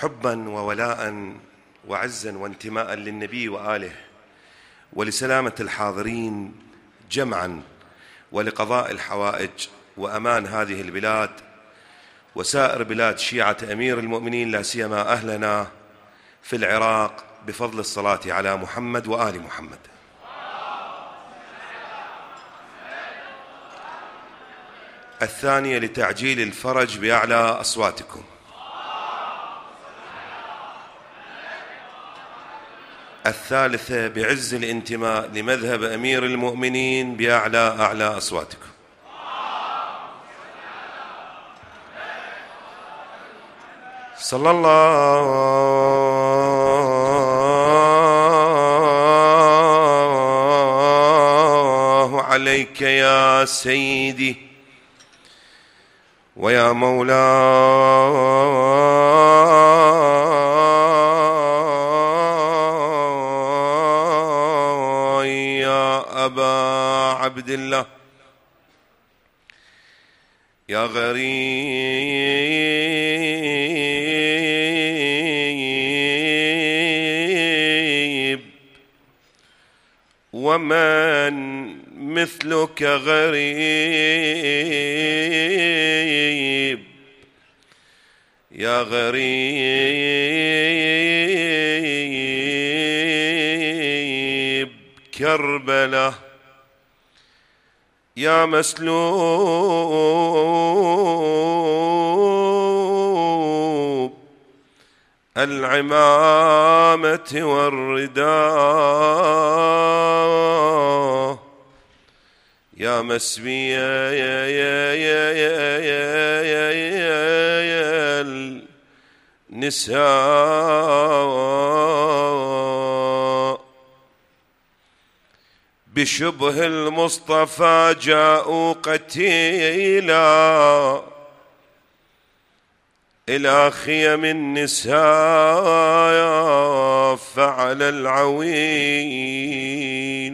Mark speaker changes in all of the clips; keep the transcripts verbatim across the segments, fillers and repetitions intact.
Speaker 1: حبا وولاء وعزا وانتماء للنبي وآله، ولسلامة الحاضرين جمعا، ولقضاء الحوائج وأمان هذه البلاد وسائر بلاد شيعة أمير المؤمنين، لا سيما أهلنا في العراق، بفضل الصلاة على محمد وآل محمد. الثانية لتعجيل الفرج بأعلى أصواتكم. الثالثة بعز الانتماء لمذهب أمير المؤمنين بأعلى أعلى أصواتكم. صلى الله عليك يا سيدي ويا مولاي يا أبا عبد الله، يا غريب ومن مثلك غريب، يا غريب كربلاء، يا مسلوب العمامة والرداء، يا مسبيا يا يا يا يا يا يا يا النساء، بشبه المصطفى جاءوا قتيلا إلى خيم النساء فعل العويل،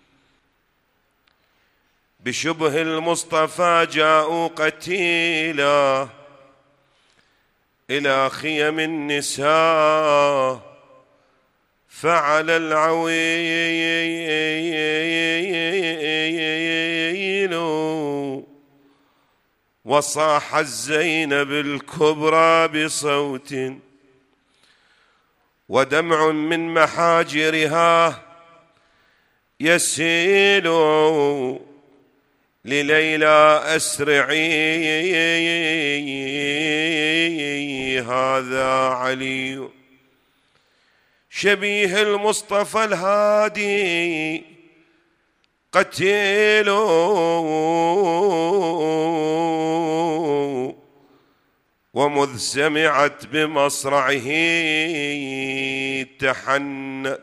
Speaker 1: بشبه المصطفى جاءوا قتيلا إلى خيم النساء فعل العويل، وصاح الزينب الكبرى بصوت ودمع من محاجرها يسيل، لليلى أسرعي هذا علي شبيه المصطفى الهادي قتيل، ومذ سمعت بمصرعه تحنت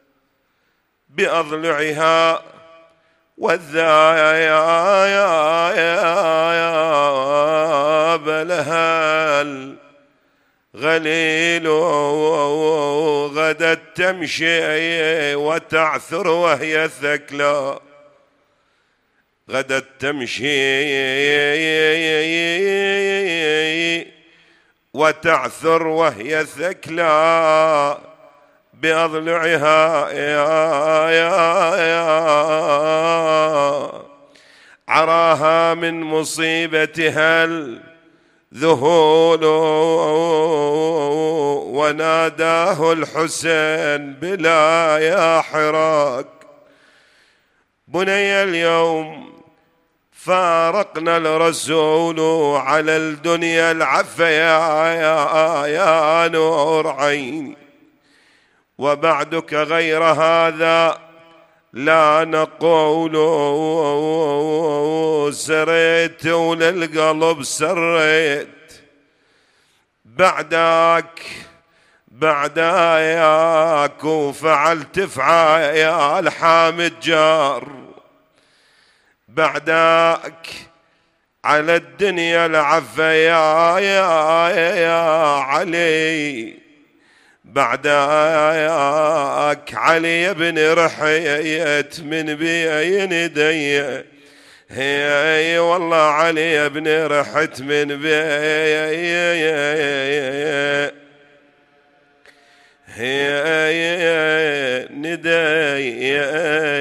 Speaker 1: بأضلعها والذاب لها الغليل، غدت تمشي وتعثر وهي ثكلى، غدت تمشي وتعثر وهي ثكلى بأضلعها، يا يا يا عراها من مصيبتها الذهول، وناداه الحسين بلا يا حراك، بني اليوم فارقنا الرسول على الدنيا العفا، يا, يا, يا نور عيني، وبعدك غير هذا لا نقول، سريت وللقلب سريت بعدك بعداياك، وفعلت فعال حامد جار بعدك على الدنيا العفا، يا يا يا علي بعداك علي بن رحيت من بين دي، هي والله علي بن رحت من بين يديه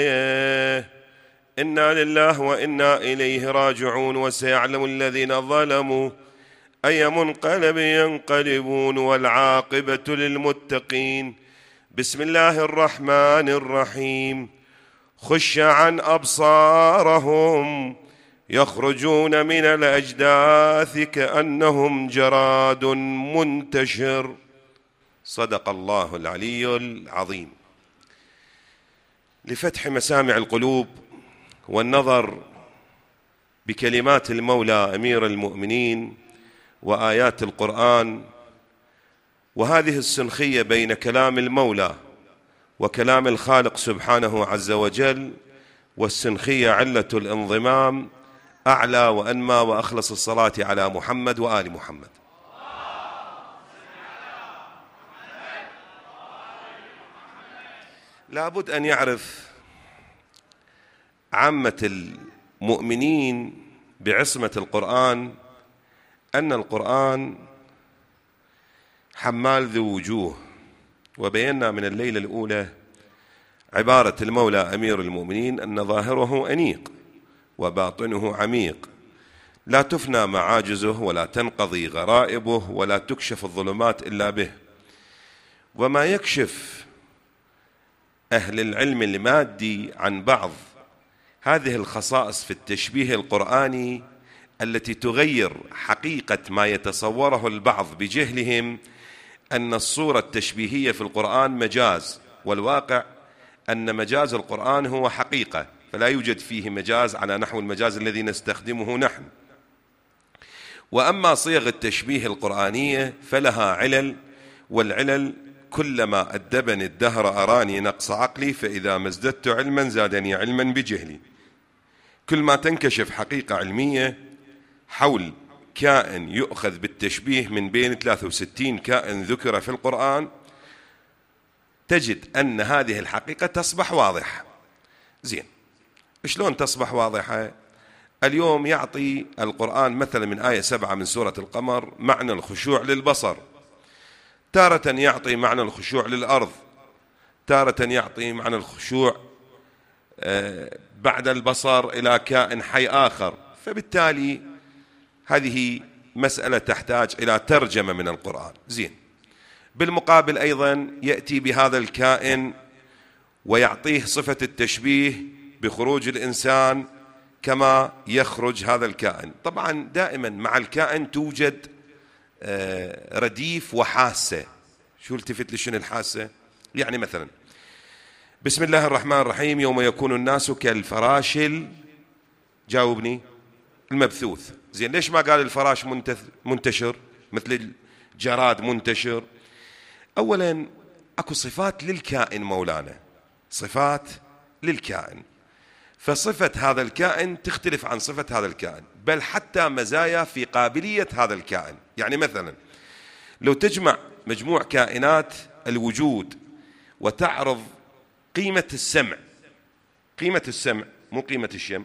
Speaker 1: إنا لله وإنا إليه راجعون وسيعلم الذين ظلموا أي منقلب ينقلبون والعاقبة للمتقين. بسم الله الرحمن الرحيم. خش عن أبصارهم يخرجون من الأجداث كأنهم جراد منتشر. صدق الله العلي العظيم. لفتح مسامع القلوب والنظر بكلمات المولى أمير المؤمنين وآيات القرآن، وهذه السنخية بين كلام المولى وكلام الخالق سبحانه عز وجل، والسنخية علة الانضمام، أعلى وأنمى وأخلص الصلاة على محمد وآل محمد. لابد أن يعرف عامة المؤمنين بعصمة القرآن أن القرآن حمال ذو وجوه، وبينا من الليلة الأولى عبارة المولى أمير المؤمنين أن ظاهره أنيق وباطنه عميق، لا تفنى معاجزه ولا تنقضي غرائبه ولا تكشف الظلمات إلا به. وما يكشف أهل العلم المادي عن بعض هذه الخصائص في التشبيه القرآني التي تغير حقيقة ما يتصوره البعض بجهلهم أن الصورة التشبيهية في القرآن مجاز، والواقع أن مجاز القرآن هو حقيقة، فلا يوجد فيه مجاز على نحو المجاز الذي نستخدمه نحن. وأما صيغ التشبيه القرآنية فلها علل، والعلل كلما أدبني الدهر أراني نقص عقلي، فإذا ما ازددت علما زادني علما بجهلي. كل ما تنكشف حقيقة علمية حول كائن يؤخذ بالتشبيه من بين ثلاثة وستين كائن ذكر في القرآن، تجد أن هذه الحقيقة تصبح واضحة. زين، شلون تصبح واضحة؟ اليوم يعطي القرآن مثلا من آية سبعة من سورة القمر معنى الخشوع للبصر، تارة يعطي معنى الخشوع للأرض، تارة يعطي معنى الخشوع بعد البصر إلى كائن حي آخر، فبالتالي هذه مسألة تحتاج إلى ترجمة من القرآن. زين، بالمقابل أيضا يأتي بهذا الكائن ويعطيه صفة التشبيه بخروج الإنسان كما يخرج هذا الكائن. طبعا دائما مع الكائن توجد رديف وحاسة. شو التفت لشن الحاسة؟ يعني مثلا بسم الله الرحمن الرحيم. يوم يكون الناس كالفراش، جاوبني، المبثوث. زين، ليش ما قال الفراش منتشر مثل الجراد منتشر؟ أولا أكو صفات للكائن مولانا، صفات للكائن، فصفة هذا الكائن تختلف عن صفة هذا الكائن، بل حتى مزايا في قابلية هذا الكائن. يعني مثلا لو تجمع مجموع كائنات الوجود وتعرض قيمة السمع، قيمة السمع مو قيمة الشم،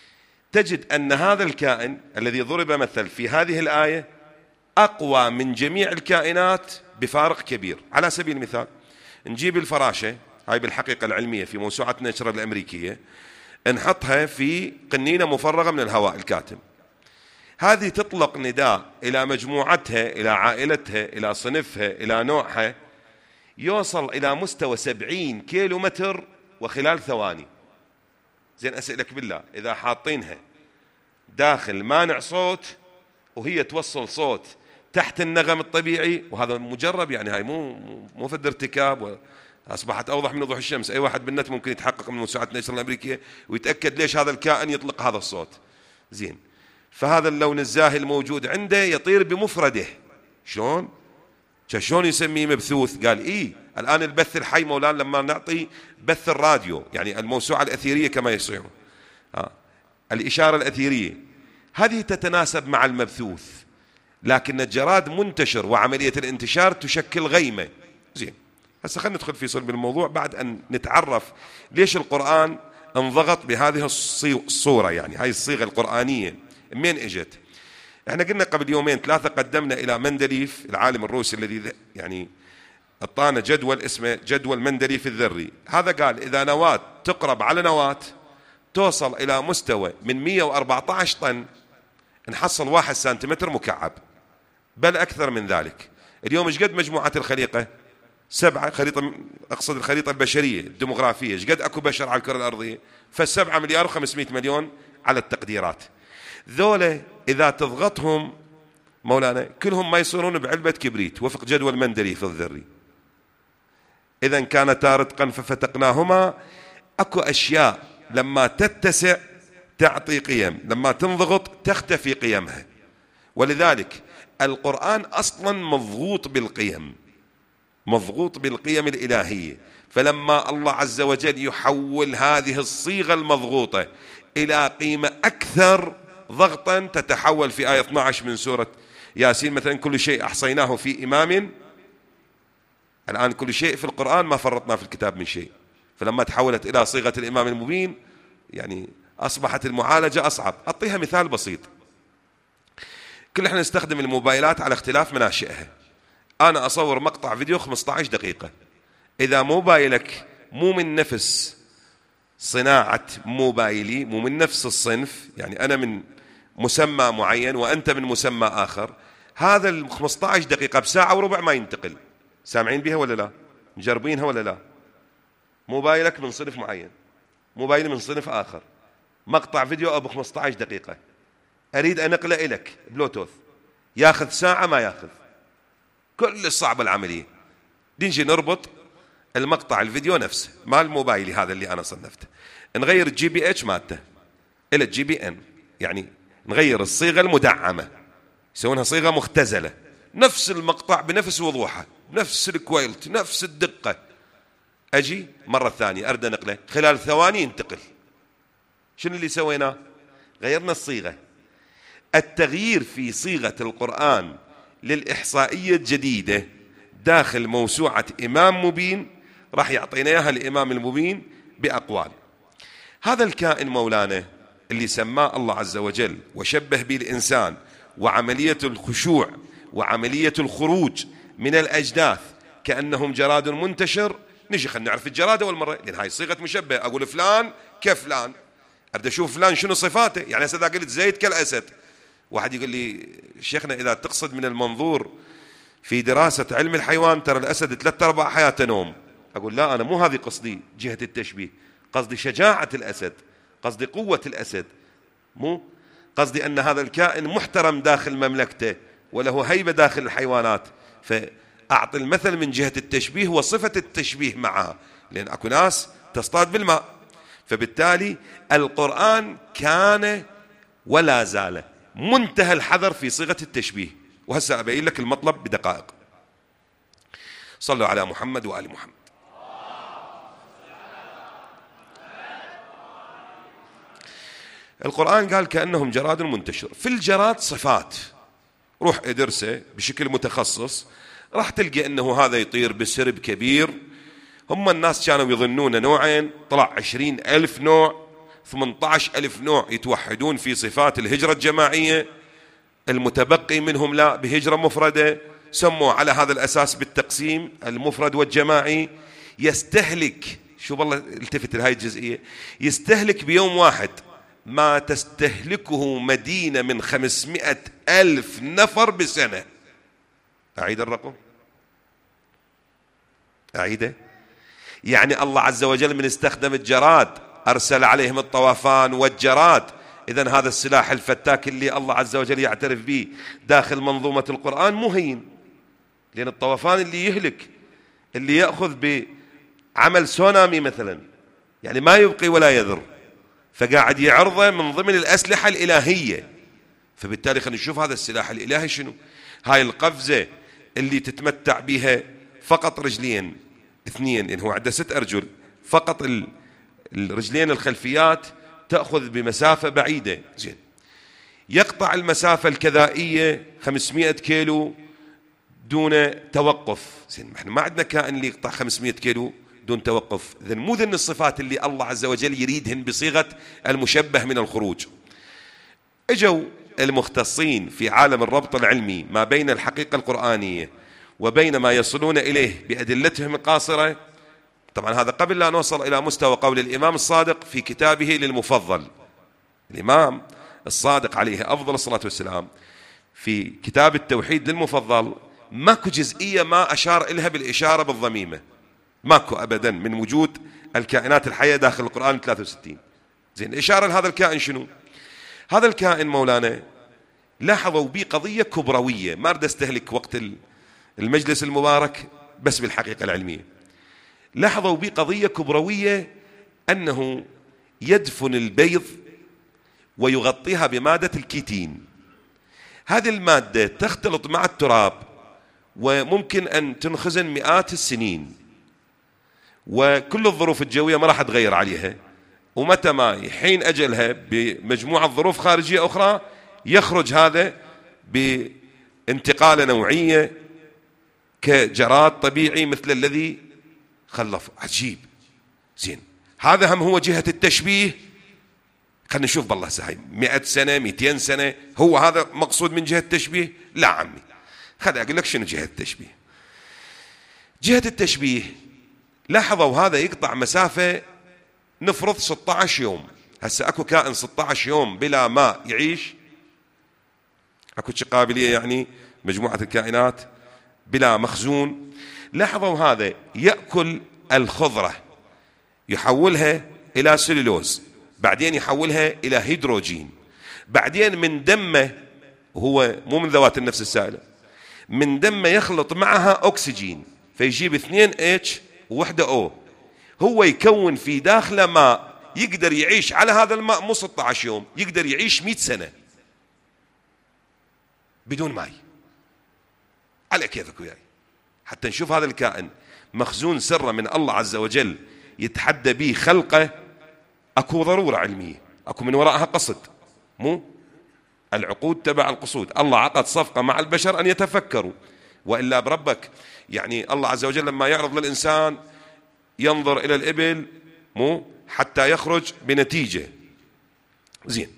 Speaker 1: تجد أن هذا الكائن الذي ضرب مثل في هذه الآية أقوى من جميع الكائنات بفارق كبير. على سبيل المثال نجيب الفراشة، هاي بالحقيقة العلمية في موسوعة نيتشر الأمريكية، نحطها في قنينة مفرغة من الهواء الكاتم، هذه تطلق نداء إلى مجموعتها، إلى عائلتها، إلى صنفها، إلى نوعها، يوصل إلى مستوى سبعين كيلو متر وخلال ثواني. زين، أسألك بالله إذا حاطينها داخل مانع صوت وهي توصل صوت تحت النغم الطبيعي، وهذا مجرب يعني، هاي مو مو فد ارتكاب، أصبحت أوضح من وضوح الشمس. أي واحد بالنت ممكن يتحقق من موسوعة نيتشر الأمريكية ويتأكد ليش هذا الكائن يطلق هذا الصوت. زين، فهذا اللون الزاهي الموجود عنده يطير بمفرده. شلون؟ شلون يسميه مبثوث؟ قال إيه الآن البث الحي مولانا لما نعطي بث الراديو، يعني الموسوعة الأثيرية كما يصيرون، آه. الإشارة الأثيرية هذه تتناسب مع المبثوث، لكن الجراد منتشر وعملية الانتشار تشكل غيمة. زين، هسه خلينا ندخل في صلب الموضوع بعد أن نتعرف ليش القرآن انضغط بهذه الصورة، يعني هاي الصيغة القرآنية من اجت. احنا قلنا قبل يومين ثلاثة قدمنا إلى مندليف العالم الروسي الذي يعني اعطانا جدول اسمه جدول مندليف الذري. هذا قال إذا نواة تقرب على نواة توصل إلى مستوى من مئة وأربعة عشر طن نحصل واحد سنتيمتر مكعب، بل أكثر من ذلك. اليوم ايش قد مجموعة الخليقة؟ سبعة، خريطة أقصد الخريطة البشرية الديموغرافية، ايش قد أكو بشر على الكرة الأرضية؟ فالسبعة مليار وخمسمائة مليون على التقديرات. ذولا إذا تضغطهم مولانا كلهم ما يصيرون بعلبة كبريت وفق جدول مندليف الذري. إذا كانتا رتقا ففتقناهما. أكو أشياء لما تتسع تعطي قيم، لما تنضغط تختفي قيمها. ولذلك القرآن أصلا مضغوط بالقيم، مضغوط بالقيم الإلهية. فلما الله عز وجل يحول هذه الصيغة المضغوطة إلى قيمة أكثر ضغطا، تتحول في آية اثني عشر من سورة ياسين مثلا كل شيء أحصيناه في إمام. الآن كل شيء في القرآن ما فرطنا في الكتاب من شيء. فلما تحولت إلى صيغة الإمام المبين يعني أصبحت المعالجة أصعب. أعطيها مثال بسيط. كل احنا نستخدم الموبايلات على اختلاف مناشئها. أنا أصور مقطع فيديو خمسة عشر دقيقة، إذا موبايلك مو من نفس صناعة موبايلي، مو من نفس الصنف، يعني أنا من مسمى معين وأنت من مسمى آخر، هذا ال خمسة عشر دقيقة بساعة وربع ما ينتقل. سامعين بها ولا لا؟ مجربينها ولا لا؟ موبايلك من صنف معين، موبايلي من صنف آخر، مقطع فيديو أبو خمسة عشر دقيقة أريد أنقله إليك بلوتوث، ياخذ ساعة ما ياخذ، كل صعب العملية. نجي نربط المقطع الفيديو نفسه مال موبايلي هذا اللي أنا صنفته، نغير الجي بي اتش مالته إلى الجي بي ان، يعني نغير الصيغة المدعمة، يسوونها صيغة مختزلة، نفس المقطع بنفس وضوحه، نفس الكواليتي، نفس الدقة. أجي مرة ثانية أرد نقله، خلال ثواني ينتقل. شنو اللي سويناه؟ غيرنا الصيغة. التغيير في صيغة القرآن للإحصائية الجديدة داخل موسوعة إمام مبين راح يعطينا إياها الإمام المبين بأقوال. هذا الكائن مولانا اللي سماه الله عز وجل وشبه به الإنسان، وعملية الخشوع وعملية الخروج من الأجداث كأنهم جراد منتشر. نجي خلينا نعرف الجراد أول مرة، لأن هاي صيغة مشبه. أقول فلان كفلان، أبدأ أشوف فلان شنو صفاته. يعني هسه إذا قلت زيد كالأسد، واحد يقول لي شيخنا إذا تقصد من المنظور في دراسة علم الحيوان ترى الأسد ثلاثة أرباع حياته نوم. أقول لا، أنا مو هذه قصدي جهة التشبيه، قصدي شجاعة الأسد، قصدي قوة الأسد، مو قصدي أن هذا الكائن محترم داخل مملكته وله هيبة داخل الحيوانات. فأعطي المثل من جهة التشبيه وصفة التشبيه معها، لأن أكو ناس تصطاد بالماء. فبالتالي القرآن كان ولا زال منتهى الحذر في صيغة التشبيه. وهسه أبين لك المطلب بدقائق. صلوا على محمد وآل محمد. القرآن قال كأنهم جراد منتشر. في الجراد صفات، روح ادرسه بشكل متخصص راح تلقى أنه هذا يطير بسرب كبير. هم الناس كانوا يظنون نوعين، طلع عشرين ألف نوع، ثمانية عشر ألف نوع يتوحدون في صفات الهجرة الجماعية، المتبقي منهم لا بهجرة مفردة. سموا على هذا الأساس بالتقسيم المفرد والجماعي. يستهلك، شوف الله التفت لهذه الجزئية، يستهلك بيوم واحد ما تستهلكه مدينة من خمسمائة ألف نفر بسنة. أعيد الرقم، أعيده. يعني الله عز وجل من استخدم الجراد أرسل عليهم الطوفان والجراد. إذن هذا السلاح الفتاك اللي الله عز وجل يعترف به داخل منظومة القرآن مهين، لأن الطوفان اللي يهلك، اللي يأخذ بعمل سونامي مثلا، يعني ما يبقي ولا يذر، فقاعد يعرضه من ضمن الأسلحة الإلهية. فبالتالي خلينا نشوف هذا السلاح الإلهي شنو. هاي القفزة اللي تتمتع بها فقط رجلين اثنين، لأن هو عنده ست أرجل، فقط الرجلين الخلفيات تأخذ بمسافة بعيدة. زين، يقطع المسافة الكذائية خمسمائة كيلو دون توقف. زين، احنا ما عندنا كائن اللي يقطع خمسمائة كيلو دون توقف. إذن مو ذن الصفات اللي الله عز وجل يريدهن بصيغة المشبه من الخروج. اجوا المختصين في عالم الربط العلمي ما بين الحقيقة القرآنية وبين ما يصلون إليه بأدلتهم القاصرة. طبعا هذا قبل لا نوصل إلى مستوى قول الإمام الصادق في كتابه للمفضل. الإمام الصادق عليه أفضل الصلاة والسلام في كتاب التوحيد للمفضل ماكو جزئية ما أشار إلها بالإشارة بالضميمة، ماكو أبدا من وجود الكائنات الحية داخل القرآن ثلاثة وستين. زين، الإشارة لهذا الكائن شنو؟ هذا الكائن مولانا لاحظوا بي قضية كبروية، ما أريد أستهلك وقت المجلس المبارك بس بالحقيقة العلمية. لاحظوا بي قضية كبروية أنه يدفن البيض ويغطيها بمادة الكيتين. هذه المادة تختلط مع التراب وممكن أن تنخزن مئات السنين، وكل الظروف الجوية ما راح تغير عليها، ومتى ما يحين أجلها بمجموعة ظروف خارجية أخرى يخرج هذا بانتقالة نوعية كجراد طبيعي مثل الذي خلفه. عجيب. زين، هذا هم هو جهة التشبيه. خلينا نشوف بالله سهي مئة سنة مئتين سنة، هو هذا مقصود من جهة التشبيه؟ لا عمي، خليني أقول لك شنو جهة التشبيه. جهة التشبيه لاحظوا هذا يقطع مسافة نفرض ستة عشر يوم. هسه اكو كائن ستة عشر يوم بلا ماء يعيش؟ اكو قابلية يعني مجموعة الكائنات بلا مخزون. لاحظوا هذا يأكل الخضرة يحولها إلى سلولوز، بعدين يحولها إلى هيدروجين، بعدين من دمه، هو مو من ذوات النفس السائلة، من دمه يخلط معها أكسجين فيجيب اثنين اتش ووحدة او، هو يكون في داخله ماء يقدر يعيش على هذا الماء مو ستة عشر يوم، يقدر يعيش مئة سنة بدون ماء. على كيفك وياي حتى نشوف هذا الكائن مخزون سره من الله عز وجل يتحدى به خلقه. اكو ضرورة علمية، اكو من وراءها قصد، مو العقود تبع القصود. الله عقد صفقة مع البشر أن يتفكروا، وإلا بربك يعني الله عز وجل لما يعرض للإنسان ينظر إلى الإبل مو حتى يخرج بنتيجة. زين،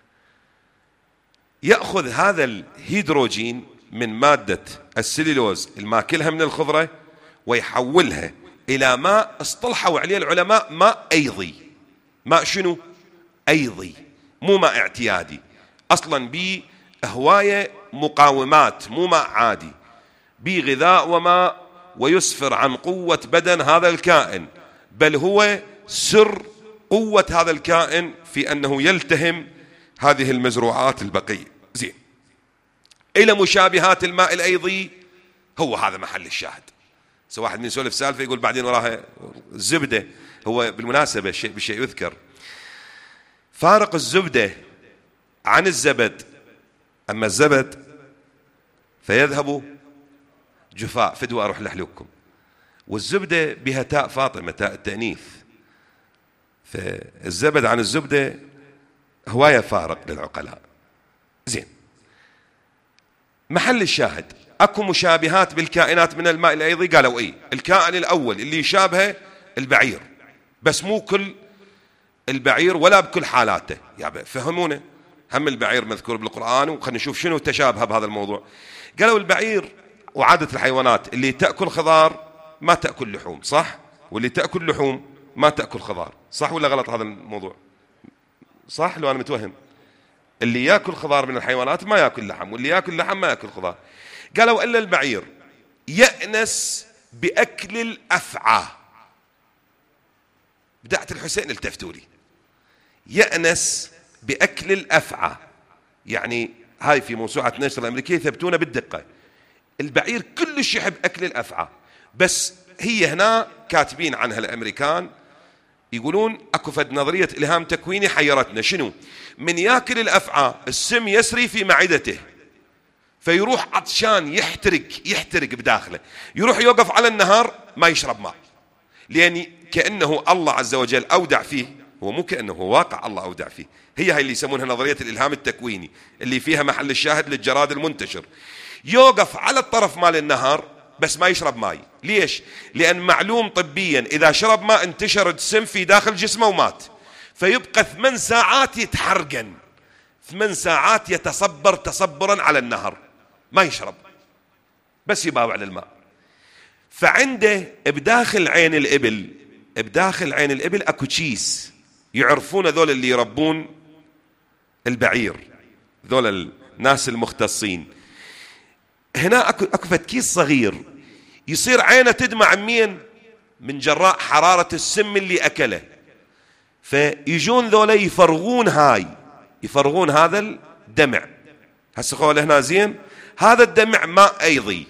Speaker 1: يأخذ هذا الهيدروجين من مادة السليلوز الماكلها من الخضرة ويحولها إلى ماء اصطلحوا عليه العلماء ماء أيضي. ماء شنو؟ أيضي، مو ماء اعتيادي، أصلا بي هواية مقاومات، مو ماء عادي، بي غذاء وماء، ويسفر عن قوة بدن هذا الكائن، بل هو سر قوة هذا الكائن في أنه يلتهم هذه المزروعات البقية. زين، إلى مشابهات الماء الأيضي، هو هذا محل الشاهد. سو واحد من يسولف سالفة يقول بعدين وراها الزبدة. هو بالمناسبة شيء بشيء يذكر، فارق الزبدة عن الزبد، أما الزبد فيذهب جفاء، فدوى أروح لحلوكم، والزبدة بها تاء فاطمة، تاء التأنيث، فالزبد عن الزبدة هواية فارق للعقلاء. زين، محل الشاهد أكو مشابهات بالكائنات من الماء الأيضي. قالوا إيه؟ الكائن الأول اللي يشابهه البعير، بس مو كل البعير ولا بكل حالاته. يعني فهمونا، هم البعير مذكور بالقرآن، وخلنا نشوف شنو تشابه بهذا الموضوع. قالوا البعير وعادة الحيوانات اللي تأكل خضار ما تأكل لحوم، صح؟ واللي تأكل لحوم ما تأكل خضار، صح ولا غلط هذا الموضوع؟ صح لو أنا متوهم؟ اللي يأكل خضار من الحيوانات ما يأكل لحم، واللي يأكل لحم ما يأكل خضار. قالوا إلا البعير يأنس بأكل الأفعى. بدعة الحسين التفتوا لي، يأنس بأكل الأفعى، يعني هاي في موسوعة نشر الأمريكية ثبتونا بالدقة. البعير كلش يحب أكل الأفعى، بس هي هنا كاتبين عنها الأمريكان يقولون اكو فد نظرية إلهام تكويني حيرتنا. شنو؟ من ياكل الأفعى السم يسري في معدته، فيروح عطشان يحترق يحترق بداخله، يروح يوقف على النهر ما يشرب ماء، لأن كأنه الله عز وجل أودع فيه، هو مو كأنه، هو واقع الله أودع فيه. هي هاي اللي يسمونها نظرية الإلهام التكويني، اللي فيها محل الشاهد للجراد المنتشر. يوقف على الطرف مال النهر بس ما يشرب ماء. ليش؟ لأن معلوم طبيا إذا شرب ماء انتشر السم في داخل جسمه ومات، فيبقى ثمان ساعات يتحرقن، ثمان ساعات يتصبر تصبرا على النهر ما يشرب. بس يباوع للماء. فعنده بداخل عين الإبل بداخل عين الإبل أكو كيس، يعرفون ذول اللي يربون البعير، ذول الناس المختصين. هنا أكو أكو كيس صغير، يصير عينه تدمع مين؟ من جراء حرارة السم اللي أكله. فيجون ذولا يفرغون هاي يفرغون هذا الدمع. هسه قول هنا زين، هذا الدمع ماء أيضي،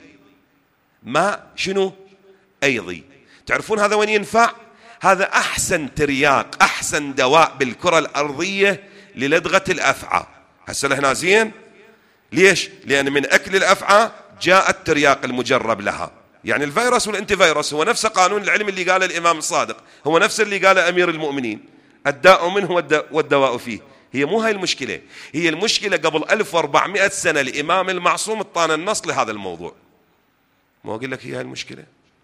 Speaker 1: ماء شنو؟ أيضي. تعرفون هذا وين ينفع؟ هذا أحسن ترياق، أحسن دواء بالكرة الأرضية للدغة الأفعى. هسه هنا زين، ليش؟ لأن من أكل الأفعى جاء الترياق المجرب لها. يعني الفيروس والانتي فيروس هو نفس قانون العلم اللي قاله الإمام الصادق، هو نفس اللي قاله أمير المؤمنين، الداء منه والدواء فيه. هي مو هاي المشكلة، هي المشكلة قبل ألف وأربعمائة سنة الإمام المعصوم اطان النص لهذا الموضوع. مو أقول لك هي هاي المشكلة؟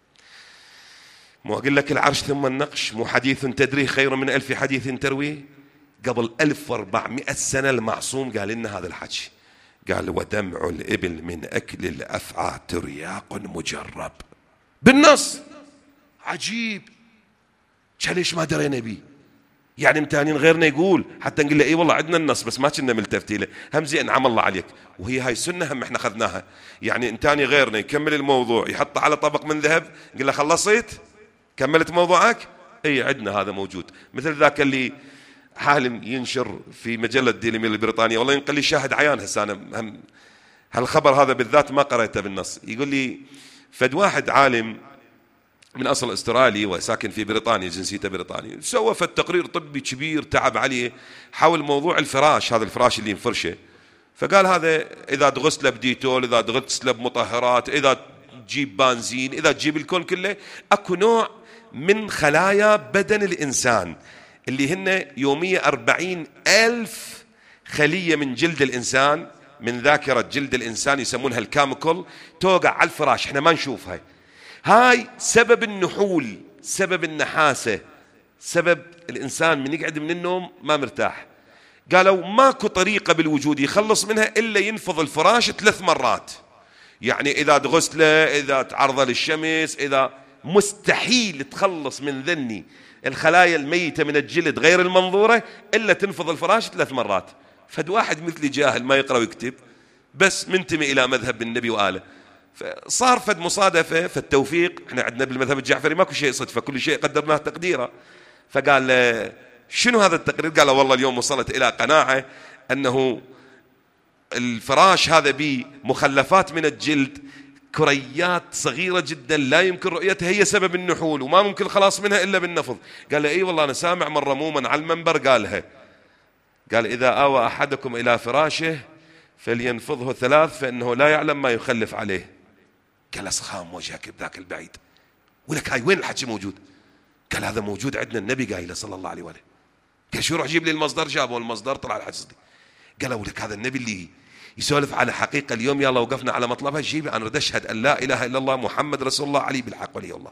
Speaker 1: مو أقول لك العرش ثم النقش، مو حديث تدريه خير من ألف حديث ترويه؟ قبل ألف وأربعمائة سنة المعصوم قال لنا هذا الحكي، قال ودمع الإبل من أكل الأفعى ترياق مجرب، بالنص. عجيب، ليش ما درينا بيه؟ يعني متانين غيرنا يقول حتى نقول له اي والله عندنا النص بس ما كنا ملتفتين له. هم زين نعم الله عليك، وهي هاي سنه هم احنا اخذناها. يعني انتاني غيرنا يكمل الموضوع يحطه على طبق من ذهب، نقول له خلصت؟ كملت موضوعك؟ اي عندنا هذا موجود. مثل ذاك اللي عالم ينشر في مجله ديلي ميل البريطانيه، والله ينقل لي شاهد عيان. هسه انا هم هالخبر هذا بالذات ما قرأته بالنص. يقول لي فد واحد عالم من أصل أسترالي وساكن في بريطانيا، جنسيته بريطاني، سوى فد تقرير طبي كبير تعب عليه حول موضوع الفراش، هذا الفراش اللي ينفرشه. فقال هذا إذا تغسله بديتول، إذا تغسله بمطهرات، إذا تجيب بنزين، إذا تجيب الكون كله، أكو نوع من خلايا بدن الإنسان اللي هن يومية أربعين ألف خلية من جلد الإنسان، من ذاكرة جلد الإنسان، يسمونها الكاميكول، توقع على الفراش احنا ما نشوفها. هاي سبب النحول، سبب النحاسة، سبب الإنسان من يقعد من النوم ما مرتاح. قالوا ماكو طريقة بالوجود يخلص منها إلا ينفض الفراش ثلاث مرات. يعني إذا تغسله، إذا تعرضه للشمس، إذا مستحيل تخلص من ذني الخلايا الميتة من الجلد غير المنظورة إلا تنفض الفراش ثلاث مرات. فد واحد مثلي جاهل ما يقرأ ويكتب بس منتمي إلى مذهب النبي وآله، فصار فد مصادفة فالتوفيق. احنا عندنا بالمذهب الجعفري ماكو شيء صدفة، كل شيء قدرناه تقديرا. فقال شنو هذا التقرير؟ قال والله اليوم وصلت إلى قناعة أنه الفراش هذا به مخلفات من الجلد، كريات صغيرة جدا لا يمكن رؤيتها، هي سبب النحول وما ممكن الخلاص منها إلا بالنفض. قال له اي والله أنا سامع مرة مومن على المنبر قالها، قال إذا آوى أحدكم إلى فراشه فلينفضه ثلاث فإنه لا يعلم ما يخلف عليه. قال أسخام وجهك بذاك البعيد، ولك هاي وين الحكي موجود؟ قال هذا موجود عندنا، النبي قايله صلى الله عليه وآله. قال شو روح جيب لي المصدر؟ جابوا المصدر طلع الحديث دي. قال ولك هذا النبي اللي يسولف على حقيقة اليوم يلا وقفنا على مطلبها جيبي، أنا اريد أشهد أن لا إله إلا الله محمد رسول الله علي بالحق ولي الله.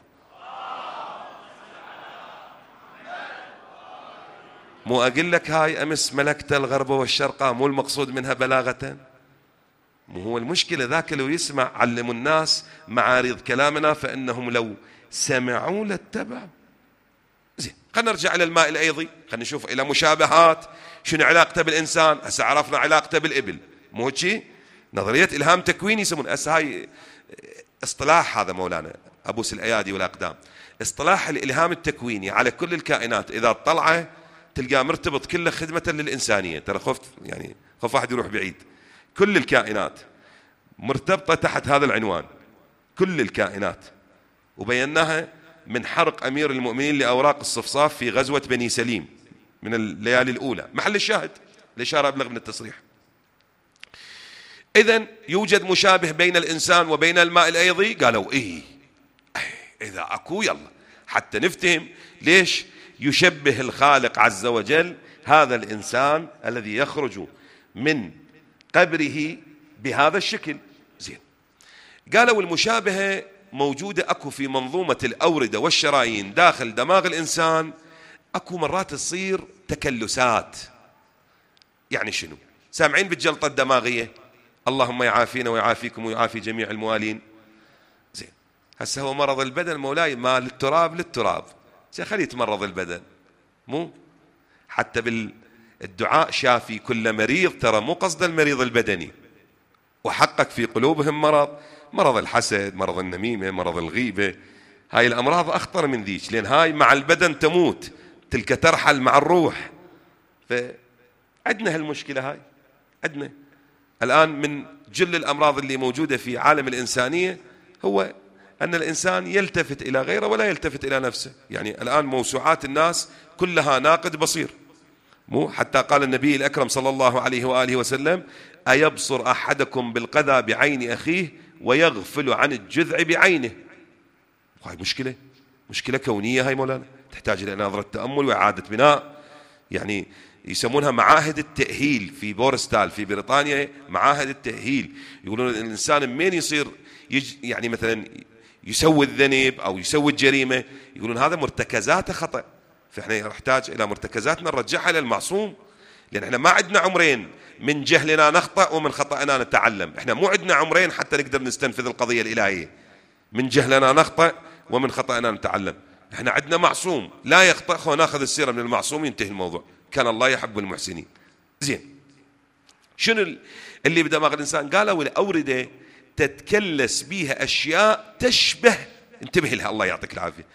Speaker 1: مو أقول لك هاي أمس ملكة الغرب والشرق، مو المقصود منها بلاغة؟ مو هو المشكلة ذاك لو يسمع علموا الناس معارض كلامنا فإنهم لو سمعوا لاتبعوا. زين خلينا نرجع إلى الماء الأيضي، خلينا نشوف إلى مشابهات شنو علاقته بالإنسان. هسه عرفنا علاقته بالإبل، مو هيك؟ نظرية إلهام تكويني يسمون. هسه هاي اصطلاح هذا مولانا أبوس الأيادي والأقدام، اصطلاح الإلهام التكويني على كل الكائنات. إذا طلعه تلقى مرتبط كله خدمة للإنسانية. ترى خفت يعني خف واحد يروح بعيد، كل الكائنات مرتبطة تحت هذا العنوان، كل الكائنات. وبيناها من حرق أمير المؤمنين لأوراق الصفصاف في غزوة بني سليم من الليالي الأولى، محل الشاهد الإشارة أبلغ من التصريح. إذن يوجد مشابه بين الإنسان وبين الماء الأيضي. قالوا إيه إذا أكو يلا حتى نفتهم ليش يشبه الخالق عز وجل هذا الإنسان الذي يخرج من قبره بهذا الشكل. زين قالوا المشابهة موجودة أكو في منظومة الأوردة والشرايين داخل دماغ الإنسان. أكو مرات تصير تكلسات. يعني شنو؟ سامعين بالجلطة الدماغية؟ اللهم يعافينا ويعافيكم ويعافي جميع الموالين. هسه هو مرض البدن مولاي ما للتراب للتراب، خليه يتمرض البدن، مو حتى بالدعاء شافي كل مريض، ترى مو قصد المريض البدني، وحقق في قلوبهم مرض، مرض الحسد، مرض النميمة، مرض الغيبة. هاي الأمراض أخطر من ذيك، لأن هاي مع البدن تموت، تلك ترحل مع الروح. فعندنا هالمشكلة هاي، عندنا الآن من جل الأمراض اللي موجودة في عالم الإنسانية هو أن الإنسان يلتفت إلى غيره ولا يلتفت إلى نفسه. يعني الآن موسوعات الناس كلها ناقد بصير، مو حتى قال النبي الأكرم صلى الله عليه وآله وسلم: أيبصر أحدكم بالقذى بعين أخيه ويغفل عن الجذع بعينه. هاي مشكلة، مشكلة كونية هاي مولانا، تحتاج إلى نظرة تأمل وإعادة بناء. يعني يسمونها معاهد التأهيل في بورستال في بريطانيا، معاهد التأهيل. يقولون الإنسان من يصير يج يعني مثلا يسوي الذنب أو يسوي الجريمة، يقولون هذا مرتكزاته خطأ، فإحنا نحتاج إلى مرتكزاتنا نرجعها إلى المعصوم، لأن إحنا ما عندنا عمرين، من جهلنا نخطأ ومن خطأنا نتعلم. إحنا مو عندنا عمرين حتى نقدر نستنفذ القضية الإلهية، من جهلنا نخطأ ومن خطأنا نتعلم. إحنا عندنا معصوم لا يخطأ، خو ناخذ السيرة من المعصوم ينتهي الموضوع، كان الله يحب المحسنين. زين، شنو اللي بدماغ الإنسان؟ قالوا الأوردة تتكلس بيها أشياء تشبه، انتبه لها الله يعطيك العافية،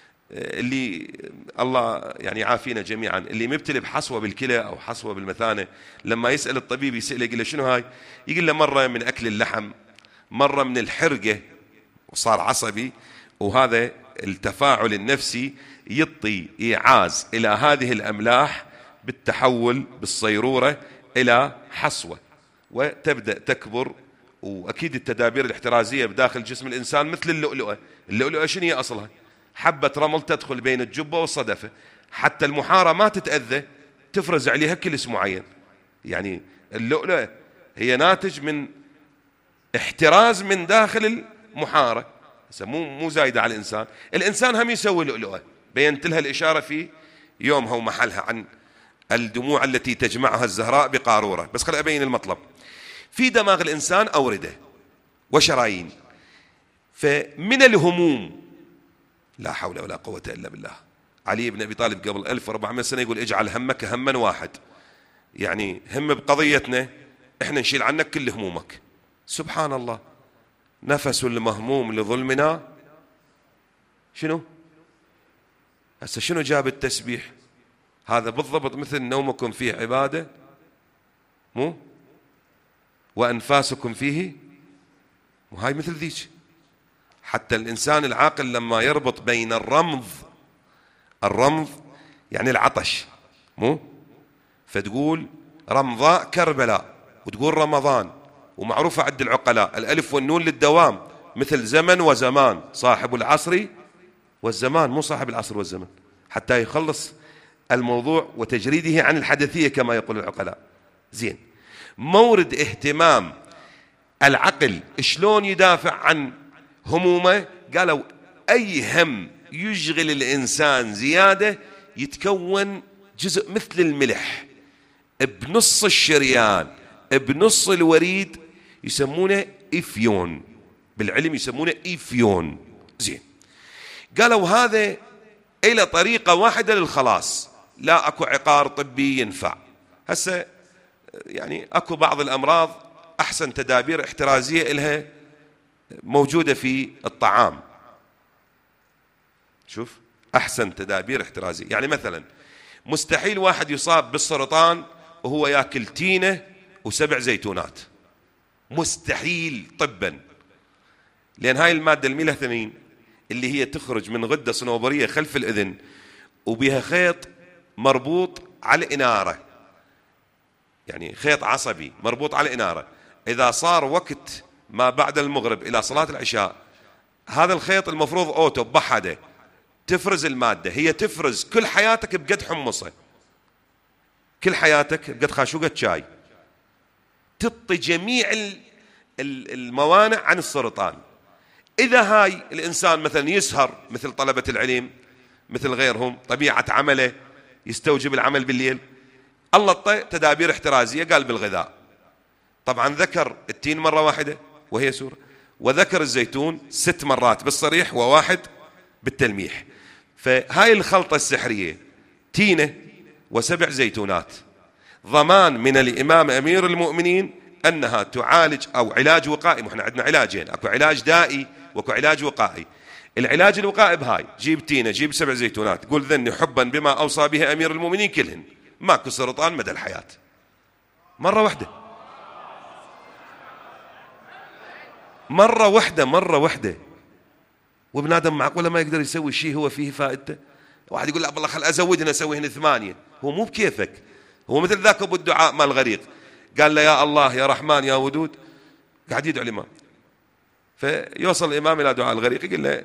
Speaker 1: اللي الله يعني يعافينا جميعا، اللي مبتلي بحصوة بالكلى أو حصوة بالمثانة، لما يسأل الطبيب يسأله يقول له شنو هاي؟ يقول له مرة من أكل اللحم، مرة من الحرقة وصار عصبي، وهذا التفاعل النفسي يعطي إيعاز إلى هذه الأملاح بالتحول بالصيرورة إلى حصوة، وتبدأ تكبر. وأكيد التدابير الاحترازية بداخل جسم الإنسان مثل اللؤلؤة. اللؤلؤة شنو هي أصلها؟ حبة رمل تدخل بين الجبة والصدفة، حتى المحارة ما تتأذى تفرز عليها كلس معين. يعني اللؤلؤة هي ناتج من احتراز من داخل المحارة، مو مو زايدة على الإنسان. الإنسان هم يسوي لؤلؤة، بينت لها الإشارة في يومها ومحلها عن الدموع التي تجمعها الزهراء بقارورة. بس خل أبين المطلب. في دماغ الإنسان أوردة وشرايين، فمن الهموم لا حول ولا قوة إلا بالله. علي بن أبي طالب قبل ألف وأربعمائة سنة يقول: اجعل همك هما واحد، يعني هم بقضيتنا احنا نشيل عنك كل همومك. سبحان الله، نفس المهموم لظلمنا شنو؟ هسه شنو جاب التسبيح؟ هذا بالضبط مثل نومكم فيه عبادة، مو وأنفاسكم فيه، وهاي مثل ذيك. حتى الإنسان العاقل لما يربط بين الرمض، الرمض يعني العطش، مو فتقول رمضاء كربلاء وتقول رمضان، ومعروفة عند العقلاء الألف والنون للدوام، مثل زمن وزمان، صاحب العصر والزمان، مو صاحب العصر والزمن، حتى يخلص الموضوع وتجريده عن الحدثية كما يقول العقلاء. زين، مورد اهتمام العقل شلون يدافع عن همومه؟ قالوا أي هم يشغل الإنسان زيادة يتكون جزء مثل الملح بنص الشريان بنص الوريد، يسمونه إفيون، بالعلم يسمونه إفيون. زين، قالوا هذا إلى طريقة واحدة للخلاص، لا أكو عقار طبي ينفع. هسه يعني أكو بعض الأمراض أحسن تدابير احترازية إلها موجودة في الطعام. شوف، أحسن تدابير احترازية، يعني مثلا مستحيل واحد يصاب بالسرطان وهو يأكل تينة وسبع زيتونات، مستحيل طبا، لأن هاي المادة الميلاثونين اللي هي تخرج من غدة صنوبرية خلف الأذن وبها خيط مربوط على الإنارة، يعني خيط عصبي مربوط على الإنارة. إذا صار وقت ما بعد المغرب إلى صلاة العشاء، هذا الخيط المفروض أوتو بحده تفرز المادة، هي تفرز كل حياتك بقد حمصة، كل حياتك بقد خاشوقة شاي، تعطي جميع الموانع عن السرطان. إذا هاي الإنسان مثلا يسهر مثل طلبة العلم مثل غيرهم، طبيعة عمله يستوجب العمل بالليل، الله طي تدابير احترازية قال بالغذاء. طبعا ذكر التين مرة واحدة وهي سورة، وذكر الزيتون ست مرات بالصريح وواحد بالتلميح. فهاي الخلطة السحرية تينة وسبع زيتونات ضمان من الإمام أمير المؤمنين أنها تعالج، أو علاج وقائي. ما احنا عندنا علاجين، أكو علاج دائي وأكو علاج وقائي. العلاج الوقائي بهاي جيب تينة، جيب سبع زيتونات، قل ذني حبا بما أوصى به أمير المؤمنين كلهن، ماكو سرطان مدى الحياة، مرة واحدة مرة واحدة مرة واحدة. وابن آدم معقولة ما يقدر يسوي شيء هو فيه فائدته؟ واحد يقول لا والله خل أزودنا أسويهن ثمانية، هو مو بكيفك، هو مثل ذاك أبو الدعاء مال الغريق، قال له يا الله يا رحمن يا ودود، قاعد يدعو الإمام. فيوصل الإمام إلى دعاء الغريق، يقول له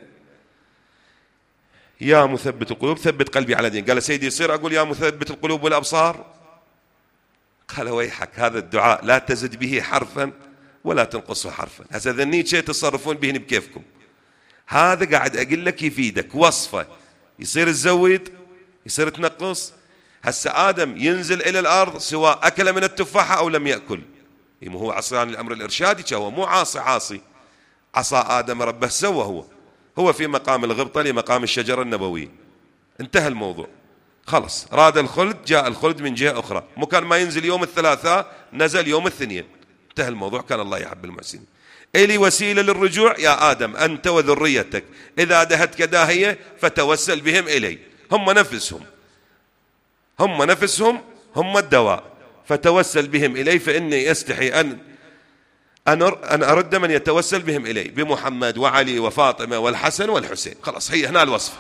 Speaker 1: يا مثبت القلوب ثبت قلبي على دين. قال سيدي يصير أقول يا مثبت القلوب والأبصار؟ قال ويحك، هذا الدعاء لا تزد به حرفا ولا تنقصه حرفا، هسه ذنيت شيء تصرفون بهن بكيفكم. هذا قاعد أقول لك يفيدك وصفة، يصير تزود يصير تنقص. هسه آدم ينزل إلى الأرض سواء أكل من التفاحة أو لم يأكل، يعني هو عصيان الأمر الإرشادي، هو مو عاصي عاصي، عصى آدم ربه سوى، هو هو في مقام الغبطة لمقام الشجرة النبوية، انتهى الموضوع خلص. راد الخلد جاء الخلد من جهة أخرى، مو كان ما ينزل يوم الثلاثاء نزل يوم الاثنين، انتهى الموضوع. كان الله يحب المحسنين. إلي وسيلة للرجوع يا آدم أنت وذريتك، إذا دهتك داهية فتوسل بهم إلي، هم نفسهم هم نفسهم هم الدواء، فتوسل بهم إلي فإني أستحي أن أن أرد من يتوسل بهم إلي بمحمد وعلي وفاطمة والحسن والحسين. خلاص هي هنا الوصفة.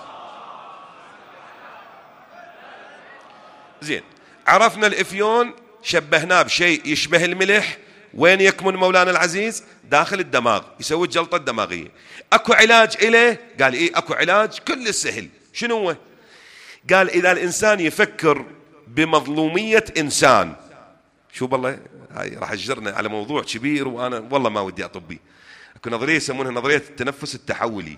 Speaker 1: زين، عرفنا الإفيون شبهناه بشيء يشبه الملح. وين يكمن مولانا العزيز؟ داخل الدماغ، يسوي الجلطة الدماغية. أكو علاج إليه؟ قال إيه أكو علاج كل سهل. شنو هو؟ قال إذا الإنسان يفكر بمظلومية إنسان، شو بالله هاي راح تجرنا على موضوع كبير وأنا والله ما ودي أطبي. أكو نظرية يسمونها نظرية التنفس التحولي.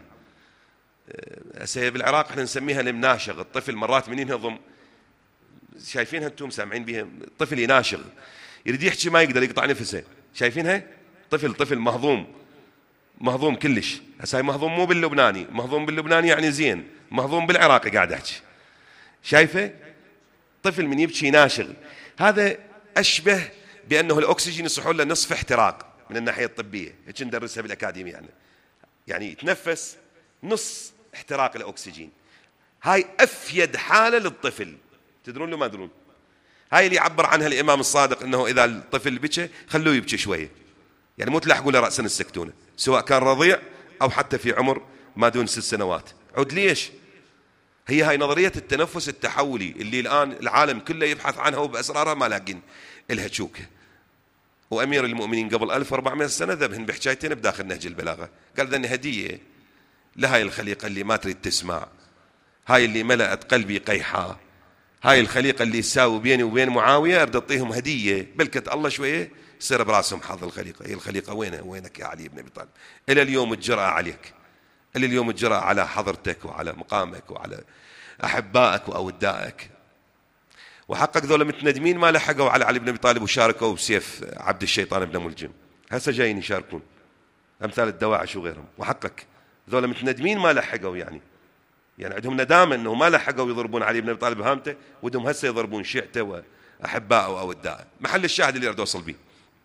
Speaker 1: هسه بالعراق احنا نسميها المناشغ. الطفل مرات من ينهضم، شايفينها انتم سامعين بها، الطفل يناشغ يريد يحكي ما يقدر يقطع نفسه، شايفينها؟ طفل طفل مهضوم مهضوم كلش. هسه هاي مهضوم مو باللبناني، مهضوم باللبناني يعني زين، مهضوم بالعراقي قاعد احكي. شايفه؟ طفل من يبكي ناشغ. هذا أشبه بأنه الأكسجين يصحون له نصف احتراق من الناحية الطبية، هيك ندرسها بالأكاديمية يعني. يعني يتنفس نص احتراق الأكسجين. هاي أفيد حالة للطفل، تدرون له ما تدرون؟ هاي اللي يعبر عنها الإمام الصادق أنه إذا الطفل بكى خلوه يبكي شوية، يعني مو تلحقوا له رأسا السكتونة، سواء كان رضيع أو حتى في عمر ما دون ست سنوات. عود ليش؟ هي هاي نظرية التنفس التحولي اللي الآن العالم كله يبحث عنها وبأسرارها ما لاقين إلها تشوكة. وأمير المؤمنين قبل ألف وأربعمائة سنة ذبهن بحكايتين بداخل نهج البلاغة، قال ذني هدية لهاي الخليقة اللي ما تريد تسمع، هاي اللي ملأت قلبي قيحة، هاي الخليقة اللي تساوي بيني وبين معاوية أرد أعطيهم هدية، بلكت الله شوية يصير براسهم حظ الخليقة. هي الخليقة وينها؟ وينك يا علي بن أبي طالب؟ إلى اليوم الجرأة عليك، إلى اليوم الجرأة على حضرتك وعلى مقامك وعلى أحبائك وأودائك. وحقق ذولا متندمين ما لحقوا على علي بن أبي طالب وشاركوا بسيف عبد الشيطان بن ملجم، هسه جايين يشاركون أمثال الدواعش وغيرهم. وحقق ذولا متندمين ما لحقوا، يعني يعني عندهم ندامة أنه ما لحقوا يضربون علي بن أبي طالب بهامته، ودهم هسه يضربون شيعته وأحبائه وأودائه. محل الشاهد اللي أريد أوصل به،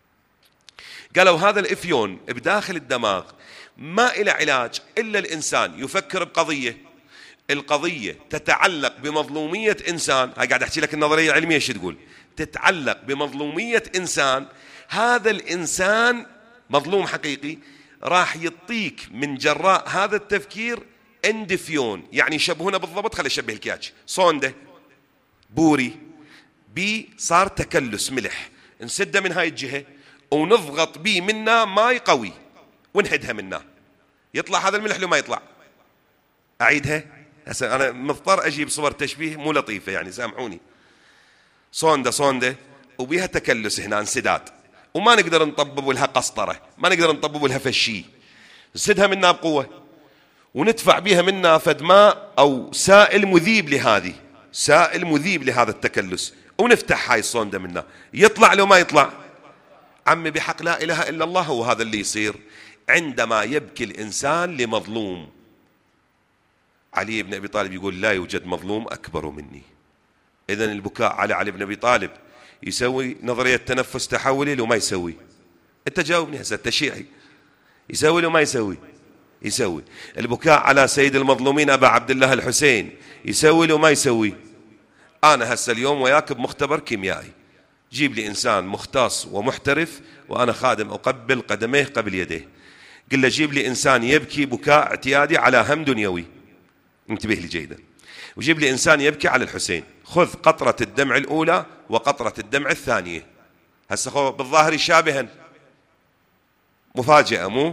Speaker 1: قالوا هذا الإفيون بداخل الدماغ ما إلى علاج إلا الإنسان يفكر بقضية، القضية تتعلق بمظلومية إنسان. هاي قاعد أحكي لك النظرية العلمية شو تقول، تتعلق بمظلومية إنسان، هذا الإنسان مظلوم حقيقي، راح يعطيك من جراء هذا التفكير اندفيون. يعني يشبهونه بالضبط، خلي يشبه الكياتش، صوندة بوري بي صار تكلس ملح، نسده من هاي الجهة ونضغط بيه منا ماي قوي ونهدها منا، يطلع هذا الملح لو ما يطلع. أعيدها هسه، أنا مضطر أجيب صور تشبيه مو لطيفة يعني سامحوني. صوندة صوندة وبيها تكلس هنا انسداد، وما نقدر نطبب لها قسطرة، ما نقدر نطبب لها فشي، نسدها منا بقوة وندفع بيها منا فد ماء أو سائل مذيب لهذه، سائل مذيب لهذا التكلس، ونفتح هاي الصوندة منا، يطلع لو ما يطلع. عمي بحق لا إله إلا الله هو هذا اللي يصير. عندما يبكي الإنسان لمظلوم. علي بن أبي طالب يقول لا يوجد مظلوم أكبر مني. إذن البكاء على علي بن أبي طالب يسوي نظرية تنفس تحولي لو ما يسوي؟ أنت جاوبني هسه، أنت شيعي، يسوي لو ما يسوي؟ يسوي. البكاء على سيد المظلومين أبا عبد الله الحسين يسوي لو ما يسوي؟ أنا هسه اليوم وياك بمختبر كيميائي، جيب لي إنسان مختص ومحترف وأنا خادم أقبل قدميه قبل يديه، قل له جيب لي إنسان يبكي بكاء اعتيادي على هم دنيوي، انتبه لي جيدا، وجيب لي إنسان يبكي على الحسين، خذ قطرة الدمع الأولى وقطرة الدمع الثانية. هسه بالظاهر يشابهن، مفاجأة مو؟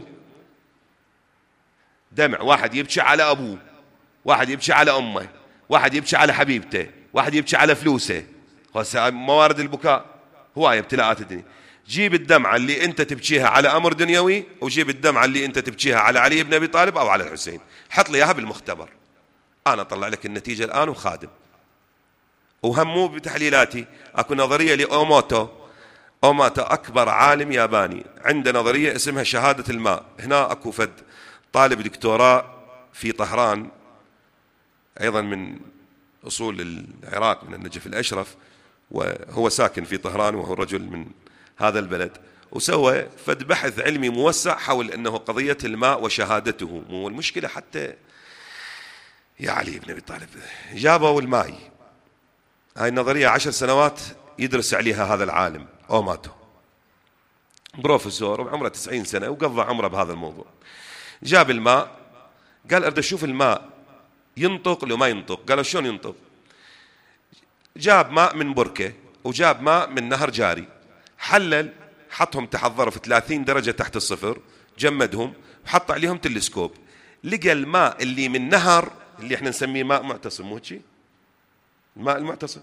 Speaker 1: دمع، واحد يبكي على أبوه، واحد يبكي على أمه، واحد يبكي على حبيبته، واحد يبكي على فلوسه. موارد البكاء هواية ابتلاءات الدنيا. جيب الدمعة اللي أنت تبكيها على أمر دنيوي، وجيب الدمعة اللي أنت تبكيها على علي بن أبي طالب أو على الحسين، حط لي إياها بالمختبر، أنا أطلع لك النتيجة الآن وخادم. وهم مو بتحليلاتي، أكو نظرية لأوموتو. أوموتو أكبر عالم ياباني، عنده نظرية اسمها شهادة الماء. هنا أكو فد طالب دكتوراه في طهران، أيضا من أصول العراق، من النجف الأشرف، وهو ساكن في طهران وهو رجل من هذا البلد، وسوى فد بحث علمي موسع حول أنه قضية الماء وشهادته. مو المشكلة حتى يا علي بن أبي طالب جابوا الماء، هاي النظرية عشر سنوات يدرس عليها هذا العالم أوماتو، بروفيسور وعمره تسعين سنة وقضى عمره بهذا الموضوع. جاب الماء، قال أريد أشوف الماء ينطق لو ما ينطق. قالوا شلون ينطق؟ جاب ماء من بركة وجاب ماء من نهر جاري، حلل، حطهم تحت ظرف ثلاثين درجة تحت الصفر، جمدهم وحط عليهم تلسكوب، لقى الماء اللي من نهر اللي احنا نسميه ماء معتصم، مو هيك؟ الماء المعتصم،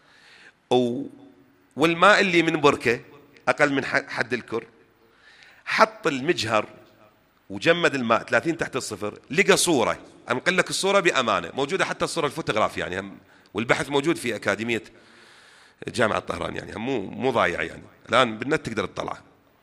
Speaker 1: والماء اللي من بركة أقل من حد الكر. حط المجهر وجمد الماء ثلاثين تحت الصفر، لقى صورة، أنقل لك الصورة بأمانة، موجودة حتى الصورة الفوتوغراف يعني هم، والبحث موجود في أكاديمية جامعة طهران يعني هم، مو مو ضايع يعني، الآن بالنت تقدر تطلعه.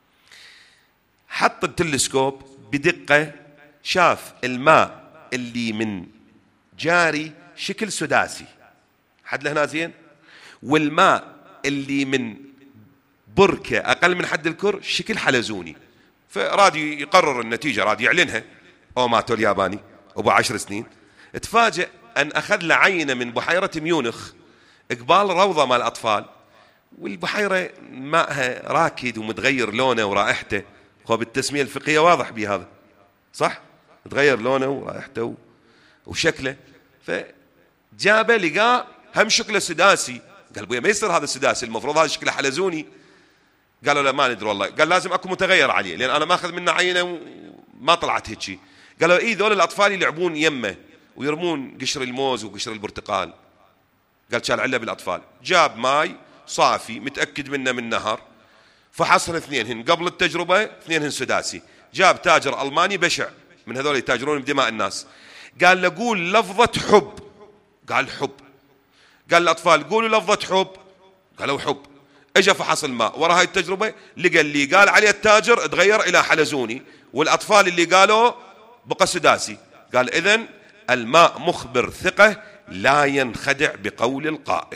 Speaker 1: حط التلسكوب بدقة، شاف الماء اللي من جاري شكل سداسي، حد لهنا زين، والماء اللي من بركة أقل من حد الكر شكل حلزوني. فراد يقرر النتيجة، راد يعلنها أوماتو الياباني أبو عشر سنين. تفاجأ أن أخذ له عينة من بحيرة ميونخ قبال روضة مال الأطفال، والبحيرة ماءها راكد ومتغير لونه ورائحته، هو بالتسمية الفقهية واضح بهذا صح؟ تغير لونه ورائحته وشكله. فجابه لقاه هم شكله سداسي، قال بويا ما يصير هذا سداسي، المفروض هذا شكله حلزوني. قالوا لا ما ندري والله، قال لازم اكو متغير عليه، لان انا ماخذ منه عينه وما طلعت هيك. قالوا اي ذول الاطفال يلعبون يمه ويرمون قشر الموز وقشر البرتقال. قال شال عله بالاطفال، جاب ماي صافي متاكد منه من نهر، فحصل اثنينهن قبل التجربه، اثنينهن سداسي. جاب تاجر الماني بشع من هذول يتاجرون بدماء الناس، قال له قول لفظه حب، قال حب. قال الاطفال قولوا لفظه حب، قالوا حب. اجى فحص الماء ورا هاي التجربه، لقى اللي قال عليه التاجر تغير الى حلزوني، والاطفال اللي قالوا بقى سداسي. قال اذن الماء مخبر ثقه لا ينخدع بقول القائل.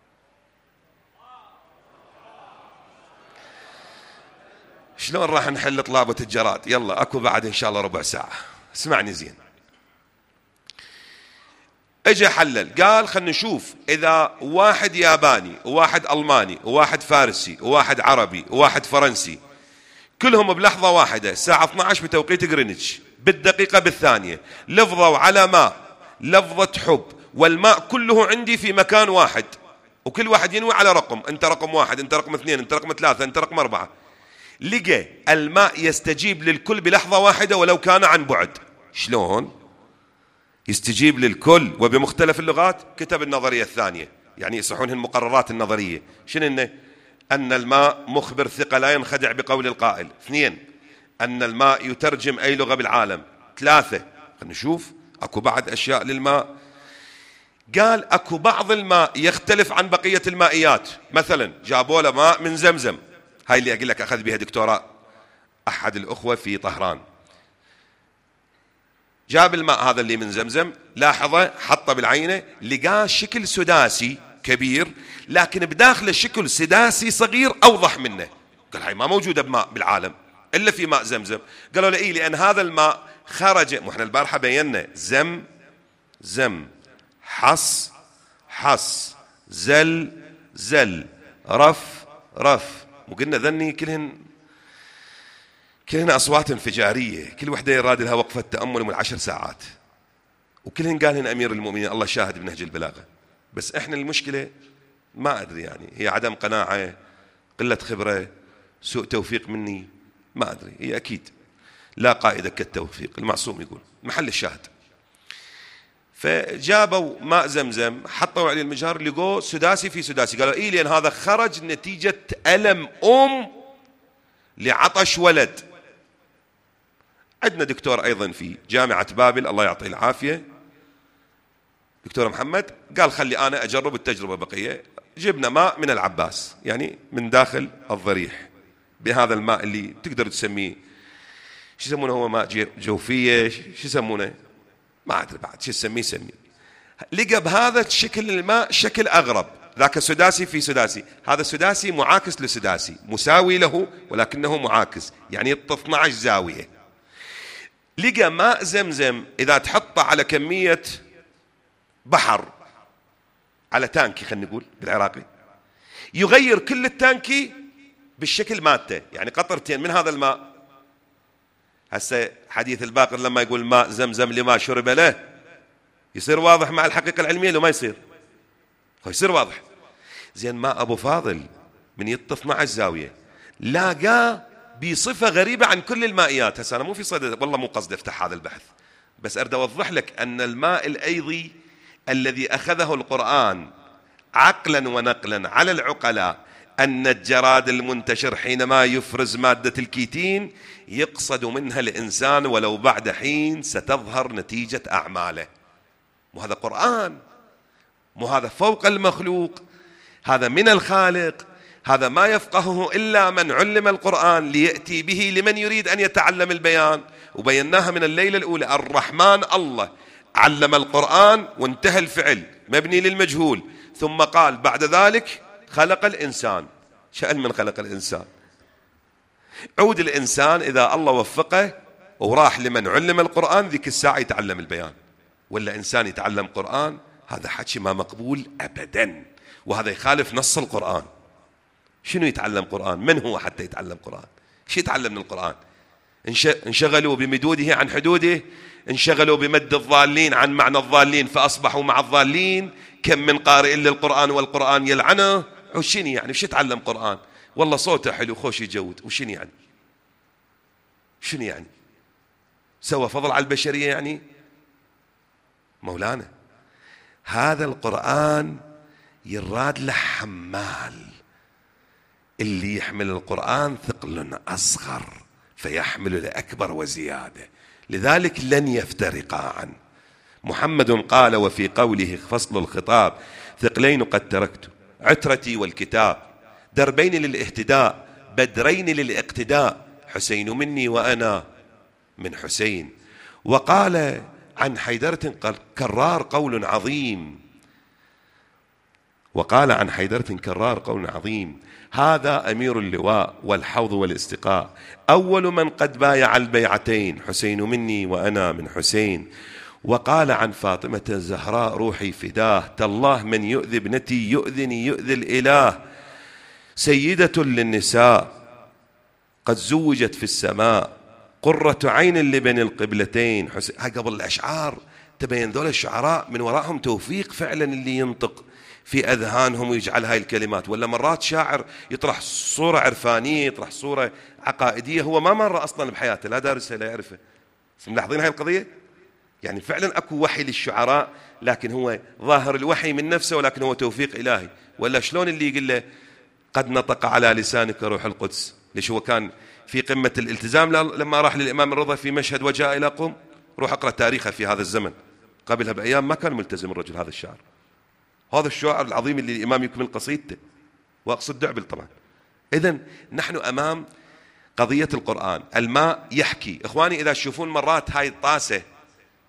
Speaker 1: شلون راح نحل طلابة الجراد؟ يلا اكو بعد ان شاء الله ربع ساعة، اسمعني زين. اجى حلل، قال خلنا نشوف اذا واحد ياباني وواحد الماني وواحد فارسي وواحد عربي وواحد فرنسي كلهم بلحظة واحدة الساعة اثني عشر بتوقيت غرينتش بالدقيقة بالثانية لفظوا على ماء لفظة حب، والماء كله عندي في مكان واحد، وكل واحد ينوي على رقم، انت رقم واحد، انت رقم اثنين، انت رقم ثلاثة، انت رقم اربعة. لقى الماء يستجيب للكل بلحظة واحدة ولو كان عن بعد. شلون يستجيب للكل وبمختلف اللغات؟ كتب النظرية الثانية، يعني يصحونها المقررات النظرية. شنو إنه؟ أن الماء مخبر ثقة لا ينخدع بقول القائل. اثنين، أن الماء يترجم أي لغة بالعالم. ثلاثة، خلينا نشوف أكو بعد أشياء للماء. قال أكو بعض الماء يختلف عن بقية المائيات، مثلا جابوا له ماء من زمزم، هاي اللي أقول لك أخذ بها دكتوراه أحد الأخوة في طهران، جاب الماء هذا اللي من زمزم، لاحظه حطه بالعينة، لقاه شكل سداسي كبير، لكن بداخله شكل سداسي صغير أوضح منه. قال هاي ما موجودة بماء بالعالم إلا في ماء زمزم. قالوا له إيه، لأن هذا الماء خرج، وإحنا البارحة بينا زم زم، حص حص، زل زل، رف رف، وقلنا ذني كلهن كلهن أصوات انفجارية، كل وحدة يراد لها وقفة تأمل من عشر ساعات، وكلهن قالهن أمير المؤمنين الله شاهد بنهج البلاغة. بس إحنا المشكلة ما أدري، يعني هي عدم قناعة، قلة خبرة، سوء توفيق مني، ما أدري. هي أكيد لا قائد كالتوفيق، المعصوم يقول محل الشاهد. فجابوا ماء زمزم، حطوا عليه المجهر، لقوا سداسي في سداسي. قالوا إيه، لأن هذا خرج نتيجة ألم أم لعطش ولد. عندنا دكتور أيضا في جامعة بابل الله يعطيه العافية، دكتور محمد، قال خلي أنا أجرب التجربة بقية. جبنا ماء من العباس، يعني من داخل الضريح، بهذا الماء اللي تقدر تسميه شو يسمونه، هو ماء جوفية، شو يسمونه ما أدري بعد شو يسميه سميه. لقى بهذا الشكل الماء شكل أغرب، ذاك سداسي في سداسي، هذا سداسي معاكس لسداسي، مساوي له ولكنه معاكس، يعني اثني عشر زاوية. لقى ماء زمزم إذا تحطه على كمية بحر، على تانكي خلينا نقول بالعراقي، يغير كل التانكي بالشكل مالته، يعني قطرتين من هذا الماء. هسه حديث الباقر لما يقول ماء زمزم لما شرب له، يصير واضح مع الحقيقة العلمية لو ما يصير؟ هو يصير واضح. زين ماء أبو فاضل من يط اثني عشر زاوية لاقاه بصفة غريبة عن كل المائيات. هسه أنا مو في صدد، والله مو قصدي أفتح هذا البحث، بس أريد أوضح لك أن الماء الأيضي الذي أخذه القرآن عقلا ونقلا على العقلاء، أن الجراد المنتشر حينما يفرز مادة الكيتين يقصد منها الإنسان ولو بعد حين ستظهر نتيجة أعماله. وهذا قرآن، مو هذا فوق المخلوق، هذا من الخالق، هذا ما يفقهه إلا من علم القرآن ليأتي به لمن يريد أن يتعلم البيان. وبيناها من الليلة الأولى، الرحمن الله علم القرآن وانتهى الفعل مبني للمجهول، ثم قال بعد ذلك خلق الإنسان. شأن من خلق الإنسان؟ عود الإنسان إذا الله وفقه وراح لمن علم القرآن ذيك الساعة يتعلم البيان، ولا إنسان يتعلم قرآن، هذا حكي ما مقبول أبدا، وهذا يخالف نص القرآن. شنو يتعلم قرآن؟ من هو حتى يتعلم قرآن؟ شو يتعلم من القرآن؟ انشغلوا بمدوده عن حدوده، انشغلوا بمد الضالين عن معنى الضالين فأصبحوا مع الضالين. كم من قارئ للقرآن والقرآن يلعنه. وشنو يعني؟ وش يتعلم قرآن؟ والله صوته حلو خوش يجود، وشنو يعني؟ شنو يعني؟ سوى فضل على البشرية يعني؟ مولانا هذا القرآن يراد له حمال، اللي يحمل القرآن ثقل أصغر فيحمل لأكبر وزيادة، لذلك لن يفترقا عنه. محمد قال وفي قوله فصل الخطاب: ثقلين قد تركت عترتي والكتاب، دربين للاهتداء بدرين للاقتداء، حسين مني وأنا من حسين. وقال عن حيدرة كرار قول عظيم، وقال عن حيدرة كرار قول عظيم: هذا أمير اللواء والحوض والاستقاء، أول من قد بايع البيعتين، حسين مني وأنا من حسين. وقال عن فاطمة الزهراء روحي فداه، تالله من يؤذي ابنتي يؤذني يؤذي الإله، سيدة للنساء قد زوجت في السماء، قرة عين لبني القبلتين. هاي قبل الأشعار تبين ذول الشعراء من وراءهم توفيق فعلا اللي ينطق في أذهانهم ويجعل هاي الكلمات. ولا مرات شاعر يطرح صورة عرفانية، يطرح صورة عقائدية هو ما مر أصلا بحياته، لا دارسها لا يعرفه. ملاحظين هاي القضية؟ يعني فعلا أكو وحي للشعراء، لكن هو ظاهر الوحي من نفسه ولكن هو توفيق إلهي. ولا شلون اللي يقول له قد نطق على لسانك روح القدس؟ ليش هو كان في قمة الالتزام لما راح للإمام الرضا في مشهد وجاء إلى قم. روح أقرأ تاريخه في هذا الزمن، قبلها بأيام ما كان ملتزم الرجل هذا الشاعر، هذا الشاعر العظيم اللي الإمام يكمل قصيدته، وأقصد دعبل طبعا. إذن نحن أمام قضية القرآن. الماء يحكي. إخواني إذا تشوفون مرات هاي الطاسة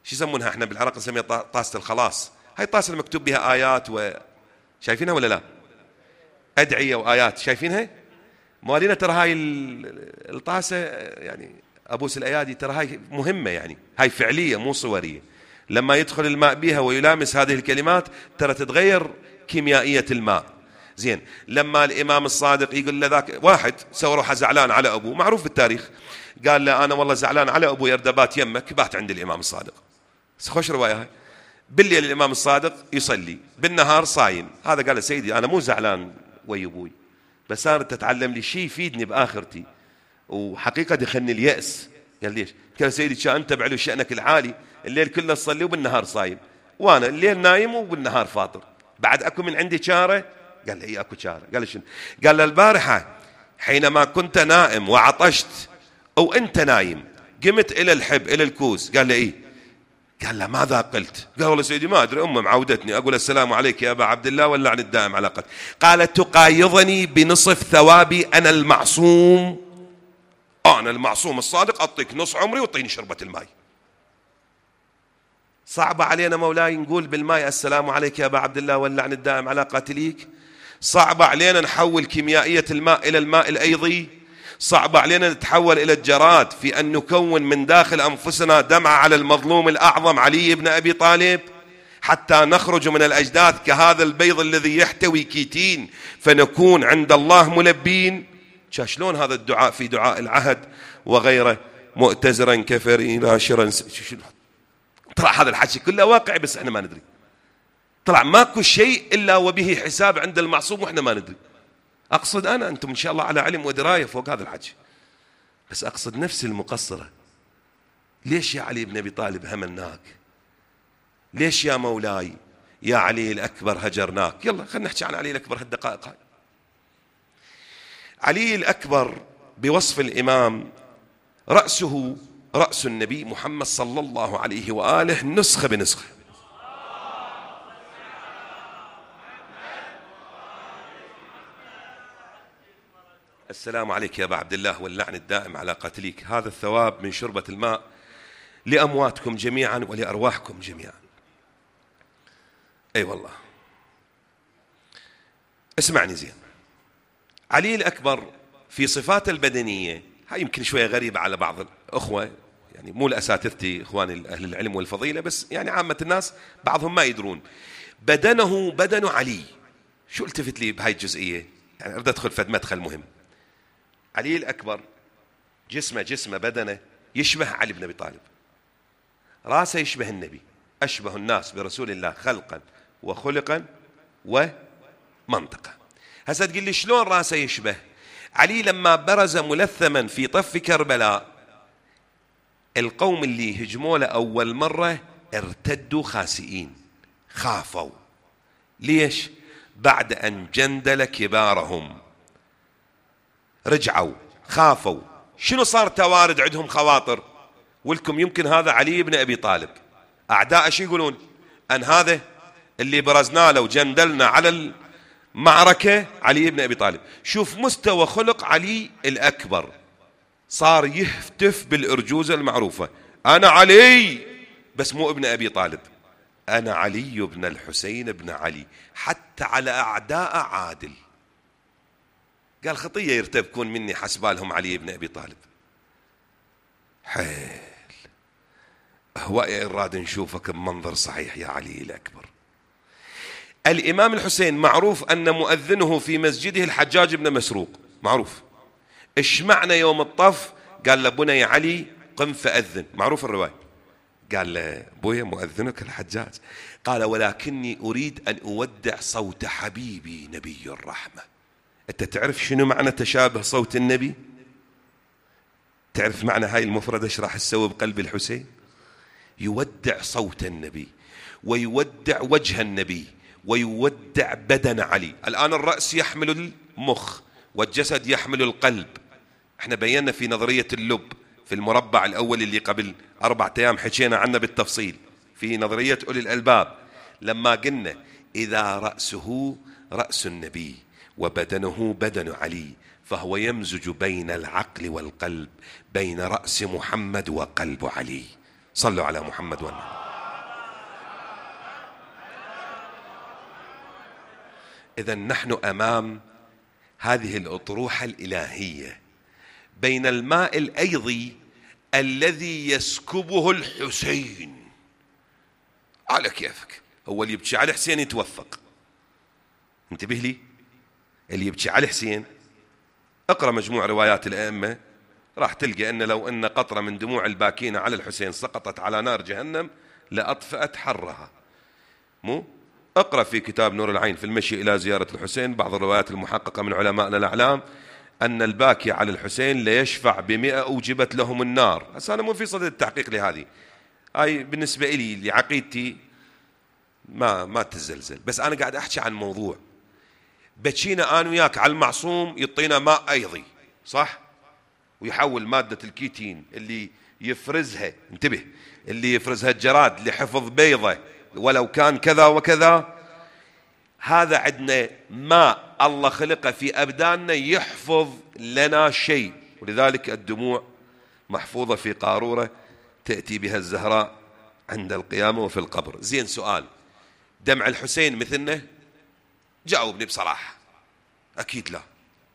Speaker 1: شو يسمونها احنا بالعراق نسميها طاسة الخلاص، هاي الطاسة المكتوب بها آيات و شايفينها ولا لا؟ أدعية وآيات، شايفينها؟ موالينا ترى هاي الطاسة يعني أبوس الأيادي ترى هاي مهمة، يعني هاي فعلية مو صورية. لما يدخل الماء بها ويلامس هذه الكلمات ترى تتغير كيميائية الماء. زين، لما الإمام الصادق يقول له ذاك واحد سوى روحه زعلان على أبوه، معروف بالتاريخ، قال له أنا والله زعلان على أبوي يرد بات يمك، بات عند الإمام الصادق. خوش رواية هاي. بالليل الإمام الصادق يصلي، بالنهار صايم. هذا قال له سيدي أنا مو زعلان ويا أبوي، بس أنا تتعلم لي شيء يفيدني بآخرتي وحقيقة دخلني اليأس. قال ليش؟ قال سيدي شا أنت بعلو شأنك العالي، الليل كله تصلي وبالنهار صايم، وأنا الليل نايم وبالنهار فاطر، بعد أكو من عندي شارة؟ قال له إيه أكو شارة. قال له شنو؟ قال له البارحة حينما كنت نائم وعطشت أو أنت نايم قمت إلى الحب إلى الكوز. قال له إيه؟ قال له ماذا قلت؟ قال والله سيدي ما أدري، أمي معودتني أقول السلام عليك يا أبا عبد الله واللعن الدائم على قتل. قال تقايضني بنصف ثوابي أنا المعصوم، أنا المعصوم الصادق أعطيك نص عمري وطيني شربة الماء. صعبة علينا مولاي نقول بالماء السلام عليك يا أبا عبد الله واللعن الدائم على قاتليك؟ صعبة علينا نحول كيميائية الماء إلى الماء الأيضي؟ صعب علينا نتحول إلى الجراد في أن نكون من داخل أنفسنا دمعة على المظلوم الأعظم علي بن أبي طالب حتى نخرج من الأجداث كهذا البيض الذي يحتوي كيتين فنكون عند الله ملبين؟ شلون هذا الدعاء في دعاء العهد وغيره؟ مؤتزرا كفري ناشرا. طلع هذا الحكي كله واقعي بس احنا ما ندري. طلع ماكو شيء إلا وبه حساب عند المعصوم واحنا ما ندري. أقصد أنا أنتم إن شاء الله على علم ودراية فوق هذا الحكي، بس أقصد نفسي المقصرة. ليش يا علي بن أبي طالب هملناك؟ ليش يا مولاي يا علي الأكبر هجرناك؟ يلا خلينا نحكي عن علي الأكبر هالدقائق هاي. علي الأكبر بوصف الإمام رأسه رأس النبي محمد صلى الله عليه وآله نسخة بنسخة. السلام عليك يا أبا عبد الله واللعن الدائم على قاتليك. هذا الثواب من شربة الماء لأمواتكم جميعا ولأرواحكم جميعا. أي والله. اسمعني زين. علي الأكبر في صفاته البدنية هاي يمكن شوية غريبة على بعض الأخوة، يعني مو لأساتذتي إخواني أهل العلم والفضيلة، بس يعني عامة الناس بعضهم ما يدرون. بدنه بدن علي. شو التفت لي بهاي الجزئية؟ يعني أريد أدخل في مدخل مهم. علي الأكبر جسمه جسمه بدنه يشبه علي بن أبي طالب، راسه يشبه النبي، أشبه الناس برسول الله خلقا وخلقا ومنطقة. هسا تقول لي شلون راسه يشبه؟ علي لما برز ملثما في طف كربلاء القوم اللي هجموا له أول مرة ارتدوا خاسئين، خافوا. ليش؟ بعد أن جندل كبارهم رجعوا خافوا. شنو صار؟ توارد عندهم خواطر. ولكم يمكن هذا علي بن أبي طالب، أعداء شو يقولون؟ أن هذا اللي برزنا له وجندلنا على المعركة علي بن أبي طالب. شوف مستوى خلق علي الأكبر، صار يهتف بالأرجوزة المعروفة، أنا علي بس مو ابن أبي طالب، أنا علي بن الحسين بن علي، حتى على أعداء عادل. قال خطية يرتبكون مني حسبالهم علي بن أبي طالب. حيل هواء إراد نشوفك بمنظر صحيح يا علي الأكبر. الإمام الحسين معروف أن مؤذنه في مسجده الحجاج بن مسروق، معروف. إيش معنى يوم الطف؟ قال له بني علي قم فأذن، معروف الرواية. قال له بويا مؤذنك الحجاج. قال ولكني أريد أن أودع صوت حبيبي نبي الرحمة. أنت تعرف شنو معنى تشابه صوت النبي؟ تعرف معنى هاي المفردة ايش راح تسوي بقلب الحسين؟ يودع صوت النبي ويودع وجه النبي ويودع بدن علي. الآن الرأس يحمل المخ والجسد يحمل القلب. احنا بينا في نظرية اللب في المربع الأول اللي قبل أربعة أيام حكينا عنه بالتفصيل في نظرية أولي الألباب، لما قلنا إذا رأسه رأس النبي وبدنه بدن علي فهو يمزج بين العقل والقلب، بين رأس محمد وقلب علي. صلوا على محمد والنبي. إذا نحن أمام هذه الأطروحة الإلهية بين الماء الأيضي الذي يسكبه الحسين على كيفك. هو اللي يبكي على حسين يتوفق، انتبه لي، اللي يبكي على حسين اقرأ مجموع روايات الأئمة راح تلقى أن لو أن قطرة من دموع الباكين على الحسين سقطت على نار جهنم لأطفأت حرها. مو اقرأ في كتاب نور العين في المشي إلى زيارة الحسين بعض الروايات المحققة من علمائنا الأعلام أن الباكي على الحسين ليشفع بمئة أوجبت لهم النار. هسه أنا مو في صدد التحقيق لهذه، هاي بالنسبة إلي لعقيدتي ما ما تزلزل، بس أنا قاعد أحكي عن موضوع بكينا أنا وياك على المعصوم يعطينا ماء أيضي، صح؟ ويحول مادة الكيتين اللي يفرزها، انتبه، اللي يفرزها الجراد لحفظ بيضة ولو كان كذا وكذا، هذا عندنا ماء الله خلقه في أبداننا يحفظ لنا شيء. ولذلك الدموع محفوظة في قارورة تأتي بها الزهراء عند القيامة وفي القبر. زين، سؤال، دمع الحسين مثلنا؟ جاوبني بصراحة. أكيد لا،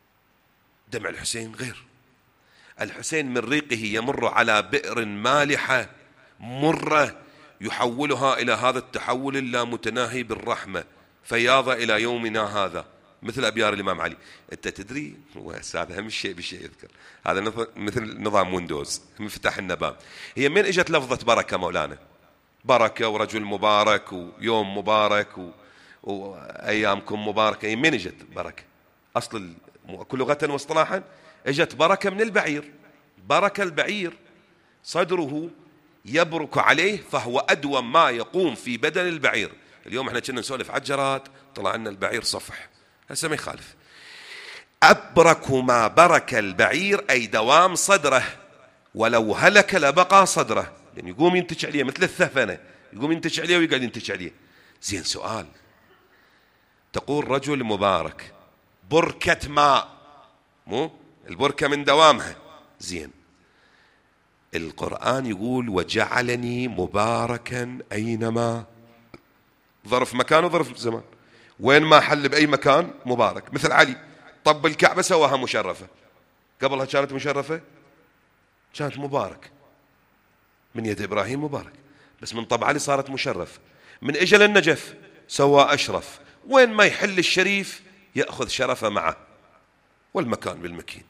Speaker 1: دمع الحسين غير. الحسين من ريقه يمر على بئر مالحة مرة يحولها إلى هذا التحول اللامتناهي بالرحمة فياض إلى يومنا هذا، مثل أبيار الإمام علي. أنت تدري هو هذا أهم شيء بشيء يذكر، هذا مثل نظام ويندوز مفتاح النباب. هي من إجت لفظة بركة مولانا؟ بركة ورجل مبارك ويوم مبارك و... وأيامكم مباركة. هي من إجت بركة؟ أصل كل لغة واصطلاحا إجت بركة من البعير. بركة البعير صدره يبرك عليه فهو أدوم ما يقوم في بدن البعير. اليوم احنا كنا نسولف على الجراد طلع لنا البعير صفح، هسه ما يخالف. أبرك ما برك البعير أي دوام صدره، ولو هلك لبقى صدره، يعني يقوم ينتج عليه مثل الثفنة، يقوم ينتج عليه ويقعد ينتج عليه. زين، سؤال، تقول رجل مبارك بركة ماء، مو البركة من دوامها. زين، القرآن يقول وجعلني مباركا أينما، ظرف مكان وظرف زمان، وين ما حل بأي مكان مبارك. مثل علي طب الكعبة سواها مشرفة، قبلها كانت مشرفة، كانت مبارك من يد إبراهيم مبارك، بس من طب علي صارت مشرف. من إجل النجف سوى أشرف، وين ما يحل الشريف يأخذ شرفه معه، والمكان بالمكين.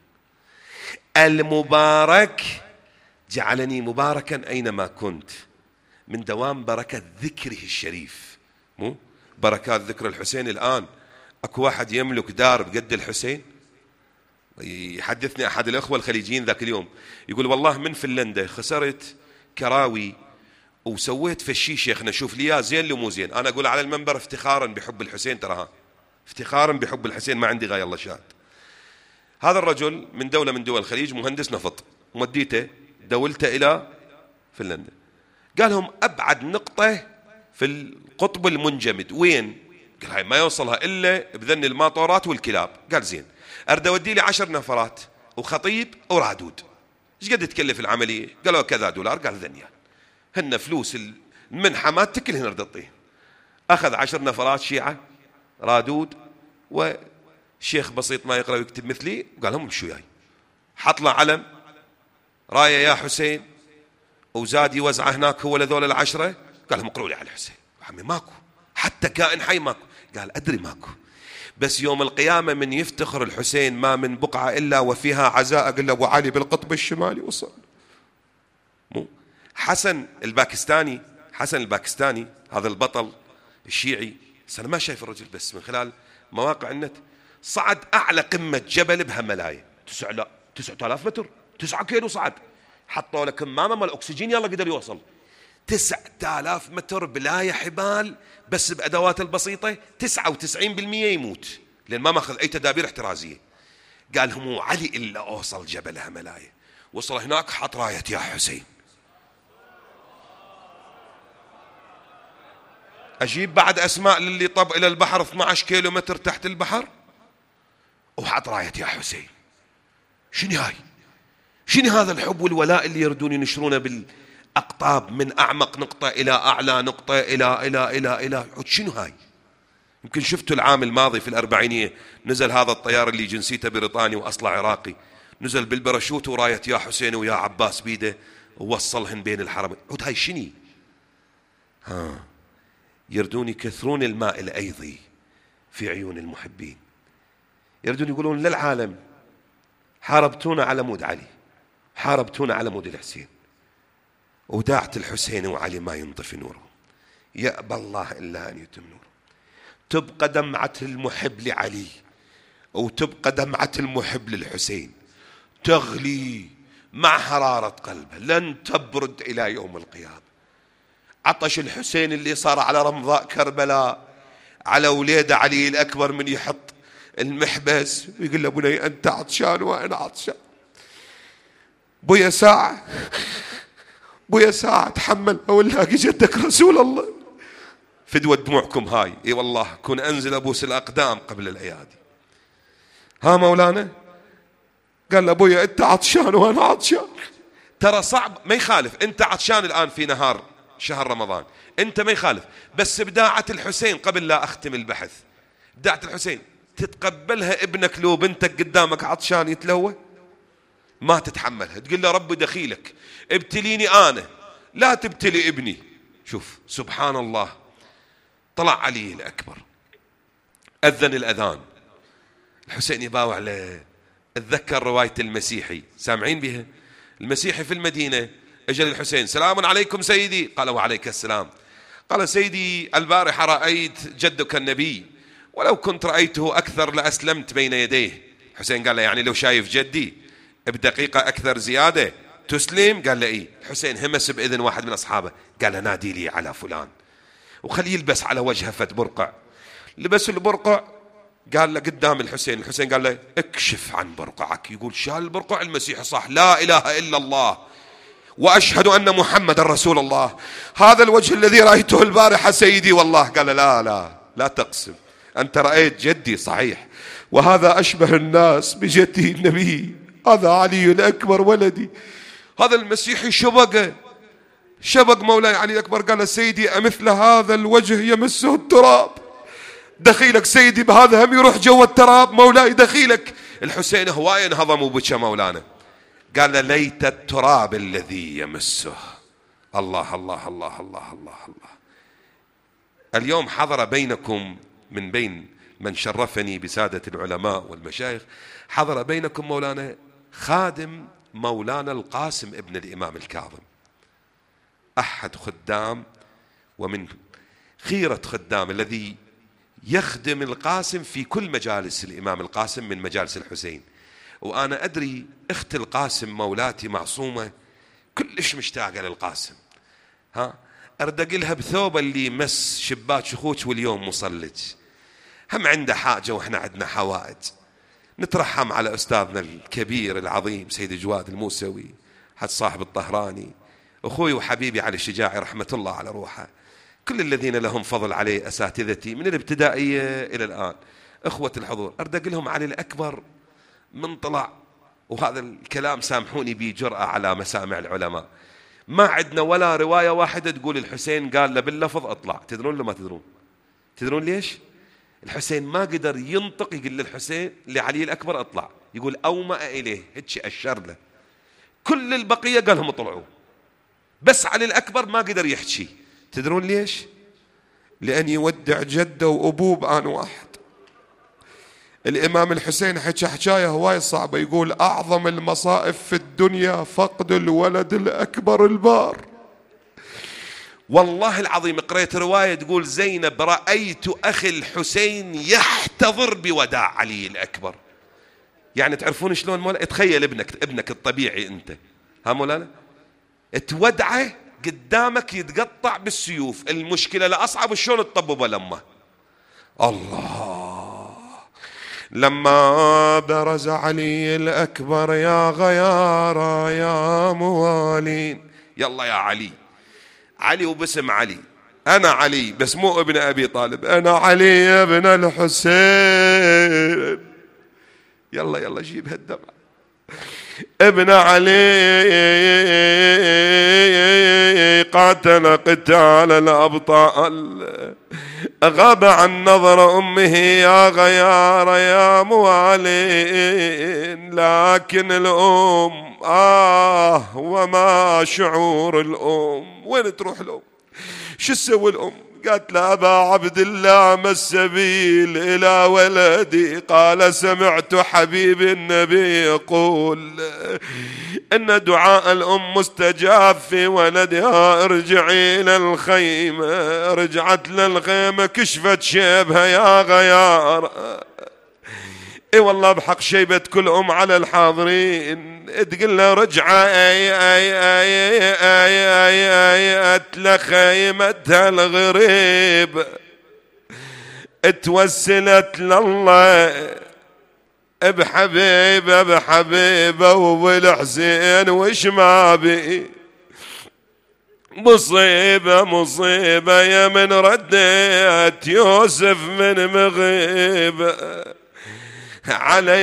Speaker 1: المبارك جعلني مباركا أينما كنت، من دوام بركة ذكره الشريف. مو بركات ذكر الحسين. الآن أكو واحد يملك دار بقد الحسين؟ يحدثني أحد الأخوة الخليجيين ذاك اليوم يقول والله من فنلندا خسرت كراوي وسويت فشي شيخنا شوف لي زين لو مو زين. أنا أقول على المنبر افتخارا بحب الحسين، تراها افتخارا بحب الحسين، ما عندي غاية الله شاهد. هذا الرجل من دولة من دول الخليج مهندس نفط، موديته دولته إلى فنلندا، قال لهم أبعد نقطة في القطب المنجمد وين؟ قال هاي ما يوصلها إلا بذن الماطورات والكلاب. قال زين، أرد أودي لي عشر نفرات وخطيب ورادود، إيش قد تكلف العملية؟ قالوا كذا دولار. قال ذنيا هن فلوس المنحة ما تكل هنا أرد أعطيه. أخذ عشر نفرات شيعة رادود وشيخ بسيط ما يقرأ ويكتب مثلي، وقال لهم امشوا وياي. حط له علم راية يا حسين وزاد يوزعه هناك هو لذول العشرة. قال لهم اقروا لي على الحسين. عمي ماكو حتى كائن حي ماكو. قال أدري ماكو، بس يوم القيامة من يفتخر الحسين ما من بقعة إلا وفيها عزاء. قال له أبو علي بالقطب الشمالي وصل. مو حسن الباكستاني، حسن الباكستاني هذا البطل الشيعي، أنا ما شايف الرجل بس من خلال مواقع النت، صعد أعلى قمة جبل بهملاية تسعة لا تسعة آلاف متر، تسعة كيلو صعد، حطوا له كمامة مال أكسجين يلا قدر يوصل تسعة آلاف متر بلا يا حبال، بس بأدوات البسيطة تسعة وتسعين بالمئة يموت لأن ما ماخذ أي تدابير احترازية. قال هم علي إلا أوصل جبل هملاية، وصل هناك حط راية يا حسين. أجيب بعد أسماء للي طب إلى البحر اثني عشر كيلو متر تحت البحر وحط راية يا حسين. شنو هاي؟ شنو هذا الحب والولاء اللي يردون ينشرونه أقطاب من أعمق نقطة إلى أعلى نقطة إلى إلى إلى إلى شنو هاي؟ يمكن شفتوا العام الماضي في الأربعينية نزل هذا الطيار اللي جنسيته بريطاني وأصله عراقي، نزل بالبراشوت وراية يا حسين ويا عباس بيده ووصلهن بين الحرمين. عود هاي شني؟ ها يردون يكثرون الماء الأيضي في عيون المحبين، يردون يقولون للعالم حاربتونا على مود علي، حاربتونا على مود الحسين، وداعة الحسين وعلي ما ينطفي نوره، يأبى الله إلا أن يتم نوره. تبقى دمعة المحب لعلي وتبقى دمعة المحب للحسين تغلي مع حرارة قلبه لن تبرد إلى يوم القيامة. عطش الحسين اللي صار على رمضاء كربلاء على وليده علي الأكبر من يحط المحبس ويقول له بني أنت عطشان وأنا عطشان، بويا ساعة بويا ساعة تحمل أو نلاقي جدك رسول الله. فدوى دموعكم هاي، اي والله كن أنزل أبوس الأقدام قبل الأيادي. ها مولانا قال له ابويا انت عطشان وانا عطشان. ترى صعب، ما يخالف انت عطشان الان في نهار شهر رمضان، انت ما يخالف، بس بداعة الحسين قبل لا اختم البحث، بداعة الحسين تتقبلها ابنك لو بنتك قدامك عطشان يتلوى؟ ما تتحملها، تقول له ربي دخيلك ابتليني انا لا تبتلي ابني. شوف سبحان الله، طلع علي الأكبر أذن الأذان، الحسين يباوع له. اتذكر رواية المسيحي، سامعين بها؟ المسيحي في المدينة اجى للحسين، سلام عليكم سيدي، قال وعليك السلام. قال سيدي البارحة رأيت جدك النبي ولو كنت رأيته أكثر لأسلمت بين يديه. الحسين قال له يعني لو شايف جدي بدقيقة أكثر زيادة تسلم؟ قال له إيه. الحسين همس بإذن واحد من أصحابه قال له نادي لي على فلان وخليه يلبس على وجهه فت برقع. لبس البرقع قال له قدام الحسين، الحسين قال له اكشف عن برقعك. يقول شال البرقع المسيح صح، لا إله إلا الله وأشهد أن محمد رسول الله، هذا الوجه الذي رأيته البارحة سيدي والله. قال لا لا لا تقسم، أنت رأيت جدي صحيح، وهذا أشبه الناس بجدي النبي، هذا علي الأكبر ولدي. هذا المسيحي شبقه شبق مولاي علي الأكبر، قال سيدي أمثل هذا الوجه يمسه التراب، دخيلك سيدي بهذا هم يروح جوا التراب مولاي دخيلك. الحسين هواي انهضم وبكى مولانا، قال ليت التراب الذي يمسه. الله الله الله الله الله الله. اليوم حضر بينكم من بين من شرفني بسادة العلماء والمشايخ، حضر بينكم مولانا خادم مولانا القاسم ابن الإمام الكاظم، أحد خدام ومن خيرة خدام الذي يخدم القاسم في كل مجالس الإمام القاسم من مجالس الحسين. وأنا أدري أخت القاسم مولاتي معصومة كلش مشتاقة للقاسم، ها أردق لها بثوب اللي مس شباك شخوش واليوم مصلج، هم عنده حاجة وإحنا عندنا حوائج. نترحم على أستاذنا الكبير العظيم سيد جواد الموسوي، حد صاحب الطهراني، أخوي وحبيبي علي الشجاعي رحمة الله على روحه، كل الذين لهم فضل عليه، أساتذتي من الابتدائية إلى الآن، إخوة الحضور. أردق لهم علي الأكبر من طلع، وهذا الكلام سامحوني به جرأة على مسامع العلماء، ما عندنا ولا رواية واحدة تقول الحسين قال له باللفظ اطلع. تدرون لما تدرون تدرون ليش؟ الحسين ما قدر ينطق يقول للحسين لعلي الأكبر اطلع، يقول أومأ إليه هيك أشر له. كل البقية قالهم اطلعوا، بس علي الأكبر ما قدر يحكي. تدرون ليش؟ لأن يودع جده وأبوه بآن واحد. الإمام الحسين حكى حكاية هواي صعبة، يقول أعظم المصائب في الدنيا فقد الولد الأكبر البار. والله العظيم قريت رواية تقول زينب رأيت أخي الحسين يحتضر بوداع علي الأكبر. يعني تعرفون شلون مولانا؟ تخيل ابنك ابنك الطبيعي أنت، ها مولانا، تودعه قدامك يتقطع بالسيوف، المشكلة الأصعب شلون تطببه لما الله. لما برز علي الأكبر يا غيارى يا موالين، يلا يا علي، علي وباسم علي، أنا علي بس مو ابن أبي طالب، أنا علي ابن الحسين، يلا يلا جيب هالدمع، ابن علي قاتل قتال الأبطال، غاب عن نظر أمه يا غيار يا موالين. لكن الأم آه وما شعور الأم، وين تروح الأم؟ شو تسوي الأم؟ قالت له أبا عبد الله ما السبيل إلى ولدي؟ قال سمعت حبيب النبي يقول إن دعاء الأم مستجاب في ولدها. ارجعي إلى الخيمة. رجعت للخيمة كشفت شيبها يا غيار. اي والله بحق شيبة كل ام على الحاضرين. تقول له رجعة اي اي اي اي اي اي اتلخيمتها الغريب، اتوسلت لله بحبيبه بحبيبه وبالحسين وش ما بي. مصيبة مصيبة يا من رديت يوسف من مغيبة على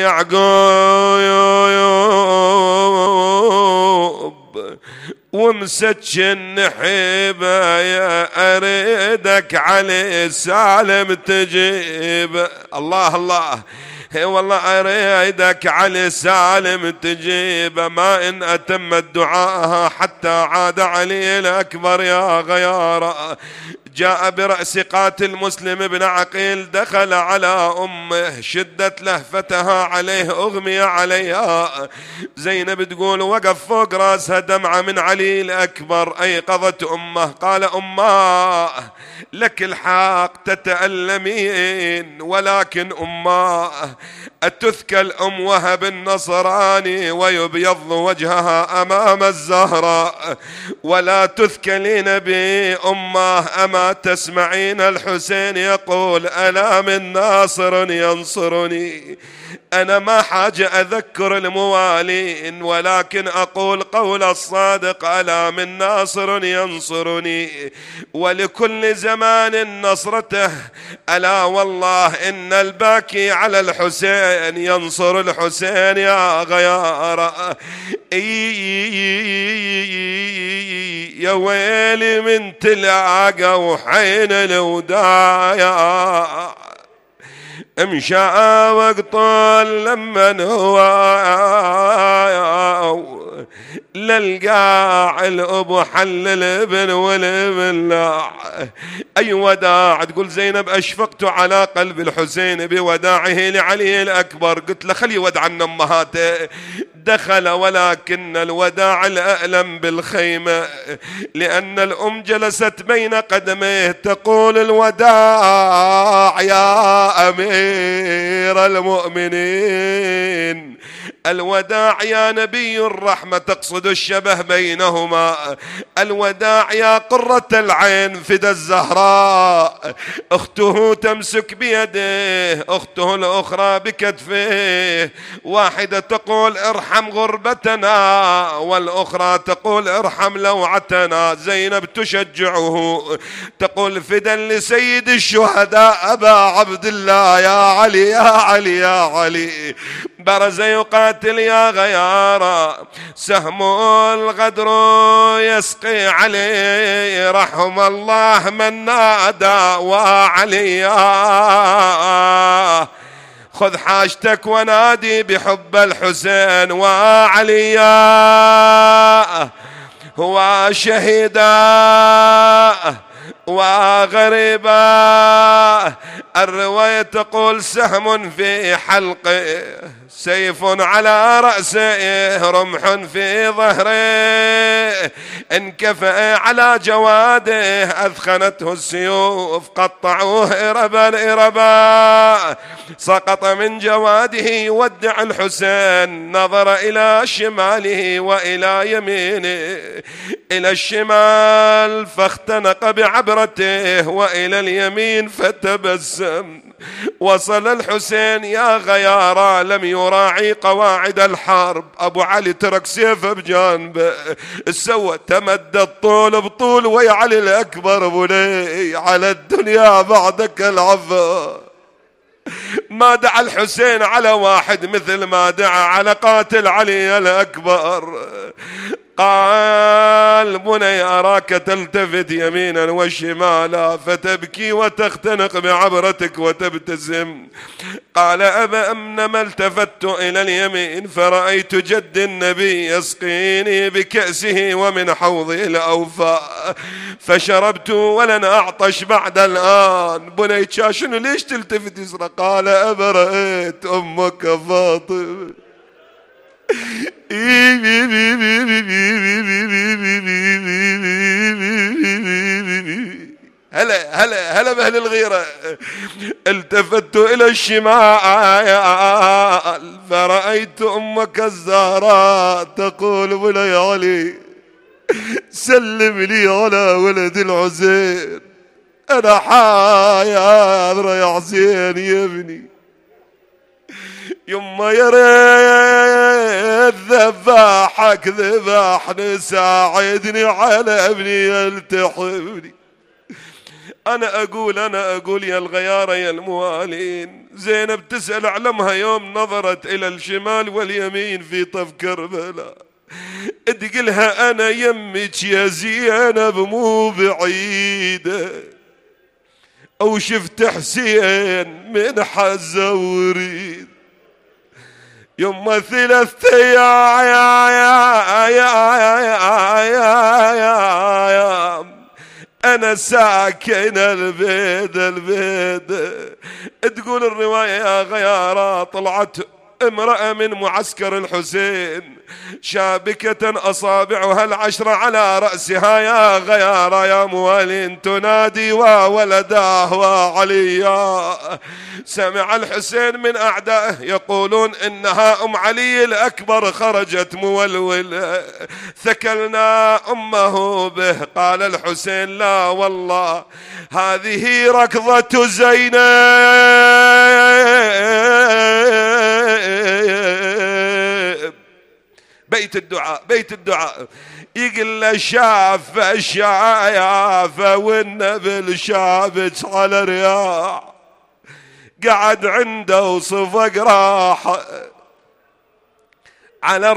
Speaker 1: يعقوب ومسكن نحيبة. يا أريدك علي سالم تجيب. الله الله والله أريدك علي سالم تجيب. ما إن أتمت دعاءها حتى عاد علي الأكبر يا غيارة. جاء برأس قاتل مسلم بن عقيل، دخل على أمه شدت لهفتها عليه أغمي عليها. زينب تقول وقف فوق راسها دمعة من علي الأكبر. أيقظت أمه قال أماه لك الحق تتألمين، ولكن أماه أتثكى الأم وهب النصراني ويبيض وجهها أمام الزهراء، ولا تثكلين بي أماه أما تسمعين الحسين يقول ألا من ناصر ينصرني. أنا ما حاجة أذكر الموالين، ولكن أقول قول الصادق ألا من ناصر ينصرني. ولكل زمان نصرته، ألا والله إن الباكي على الحسين ينصر الحسين يا غيارة. يا ويلي من تلاقى وحين الوداع امشى وقطال لمن هو للقاع الأبو حل الابن والابلاع. أي وداع. تقول زينب أشفقت على قلب الحسين بوداعه لعلي الأكبر. قلت له خلي يودع أمهاته. دخل ولكن الوداع الأألم بالخيمة، لأن الأم جلست بين قدميه تقول الوداع يا أمير المؤمنين، الوداع يا نبي الرحمة. تقصد الشبه بينهما. الوداع يا قرة العين فدى الزهراء. أخته تمسك بيده، أخته الأخرى بكتفه. واحدة تقول ارحم غربتنا، والأخرى تقول ارحم لوعتنا. زينب تشجعه تقول فدا لسيد الشهداء أبا عبد الله يا علي يا علي يا علي. برز يقاتل يا غيارة، سهم الغدر يسقي عليه. رحم الله من نادى وعليا. خذ حاجتك ونادي بحب الحسين وعليا. هو شهيدا وغريبا. الرواية تقول سهم في حلقه، سيف على رأسه، رمح في ظهره، انكفأ على جواده، أثخنته السيوف، قطعوه إربا إربا. سقط من جواده يودع الحسين. نظر إلى شماله وإلى يمينه. إلى الشمال فاختنق بعبرته، وإلى اليمين فتبسم. وصل الحسين يا غيارة لم يراعي قواعد الحرب. أبو علي ترك سيفه بجانبه، سوى تمدد طول بطول. ويا علي الأكبر بني على الدنيا بعدك العفو. ما دعا الحسين على واحد مثل ما دعا على قاتل علي الأكبر. قال بني أراك تلتفت يمينا وشمالا فتبكي وتختنق بعبرتك وتبتسم. قال أبا أمنما التفت إلى اليمين فرأيت جد النبي يسقيني بكأسه ومن حوضه الأوفاء فشربت ولن أعطش بعد الآن. بني شاشنو ليش تلتفت يسرى؟ قال أبا رأيت أمك فاطمة هلا هلا هلا بأهل الغيرة. التفت إلى الشمال فرأيت أمك الزهراء تقول بني علي سلم لي على ولد الحسين أنا حاضر يا حسين يا ابني. يما يا ريت ذباحك ذبحني ساعدني على ابني يلتحمني. أنا أقول أنا أقول يا الغيارة يا الموالين. زينب تسأل علمها يوم نظرت إلى الشمال واليمين في طف كربلاء تقلها أنا يمك يا زينب مو بعيدة أو شفت حسين من حزة وريد. يما ثلاث يا يا يا يا يا يا يا أنا ساكن البيد البيد. تقول الرواية يا غيارة طلعت امرأة من معسكر الحسين شابكة أصابعها العشرة على رأسها يا غيارة يا موالين تنادي وولداه وعليا. سمع الحسين من أعدائه يقولون إنها أم علي الأكبر خرجت مولولة ثكلنا أمه به. قال الحسين لا والله هذه ركضة زينب. بيت الدعاء بيت الدعاء. يقول له شاف الشعايافة والنبل شابت على رياح قعد عنده وصفق راح على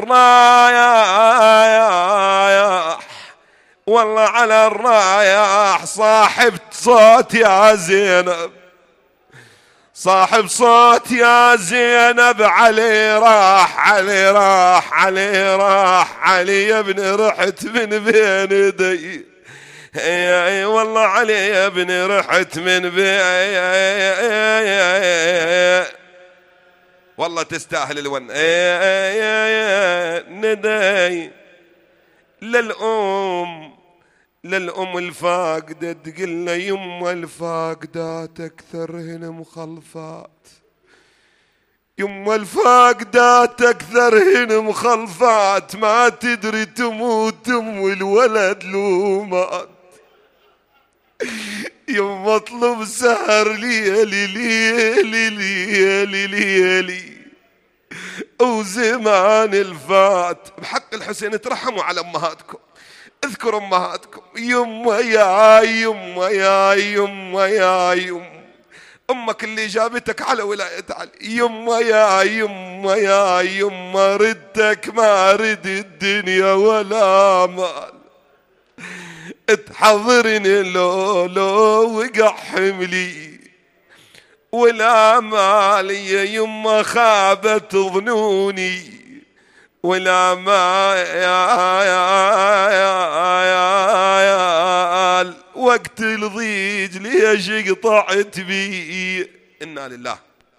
Speaker 1: الرايح والله على الرايح صاحب صوت يا زينب صاحب صوت يا زينب علي راح علي راح علي راح علي يا ابني رحت من بين يدي اي والله علي يا ابني رحت من بين والله تستاهل الون ندي للأم للأم الفاقدة تقلنا يما الفاقدات أكثر هنا مخلفات يما الفاقدات أكثر هنا مخلفات ما تدري تموت أم الولد لومات. يما اطلب سهر ليلي ليلي ليلي ليلي وزمان الفات. بحق الحسين ترحموا على أمهاتكم اذكروا أمهاتكم. يما يا يما يا يما يا يما أمك اللي جابتك على ولاية علي. يما يا يما يا يما ردك ما رد الدنيا ولا مال تحضرني لو لو وقع حملي ولا مالي يا يما خابت ظنوني ولا ما يا يا يا يا وقت الضيج ليش قطعت بي. إنا لله.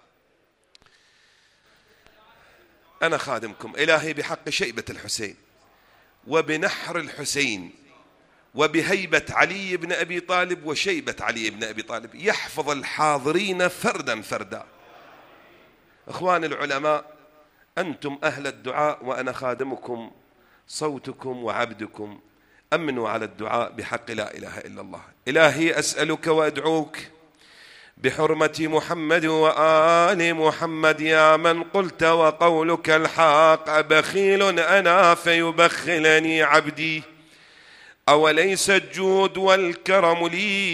Speaker 1: أنا خادمكم إلهي بحق شيبة الحسين وبنحر الحسين وبهيبة علي بن أبي طالب وشيبة علي بن أبي طالب يحفظ الحاضرين فردا فردا. إخواني العلماء أنتم أهل الدعاء وأنا خادمكم صوتكم وعبدكم. أمنوا على الدعاء بحق لا إله إلا الله. إلهي أسألك وأدعوك بحرمة محمد وآل محمد يا من قلت وقولك الحق بخيل أنا فيبخلني عبدي أوليس الجود والكرم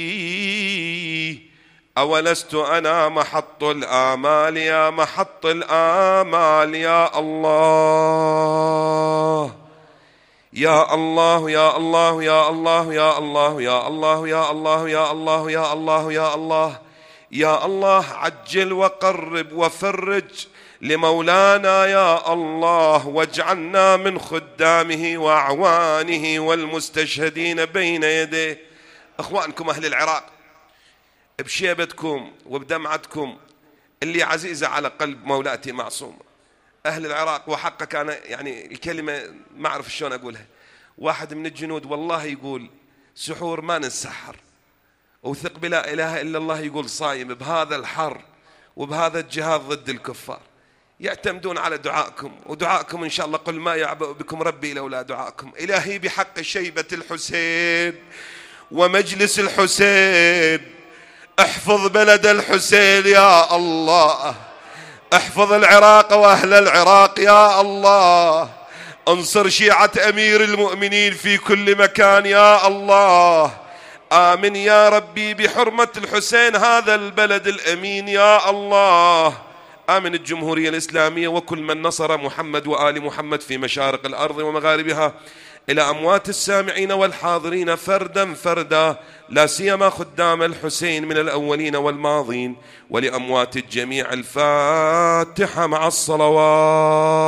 Speaker 1: لي أولست أنا محط الآمال يا محط الآمال يا الله يا الله يا الله يا الله يا الله يا الله يا الله يا الله يا الله يا الله يا الله عجل وقرب وفرج لمولانا يا الله، واجعلنا من خدامه وأعوانه والمستشهدين بين يديه. أخوانكم أهل العراق، بشيبتكم وبدمعتكم اللي عزيزة على قلب مولاتي معصومة، أهل العراق، وحقك أنا يعني الكلمة ما أعرف شلون أقولها. واحد من الجنود والله يقول سحور ما ننسحر، وثق بلا إله إلا الله يقول صايم بهذا الحر وبهذا الجهاد ضد الكفار. يعتمدون على دعائكم، ودعائكم إن شاء الله قل ما يعبأ بكم ربي لولا دعائكم. إلهي بحق شيبة الحسين ومجلس الحسين احفظ بلد الحسين يا الله، احفظ العراق وأهل العراق يا الله، انصر شيعة أمير المؤمنين في كل مكان يا الله. آمين يا ربي بحرمة الحسين هذا البلد الأمين يا الله. آمن الجمهورية الإسلامية وكل من نصر محمد وآل محمد في مشارق الأرض ومغاربها. إلى أموات السامعين والحاضرين فردا فردا، لا سيما خدام الحسين من الأولين والماضين، ولأموات الجميع الفاتحة مع الصلوات.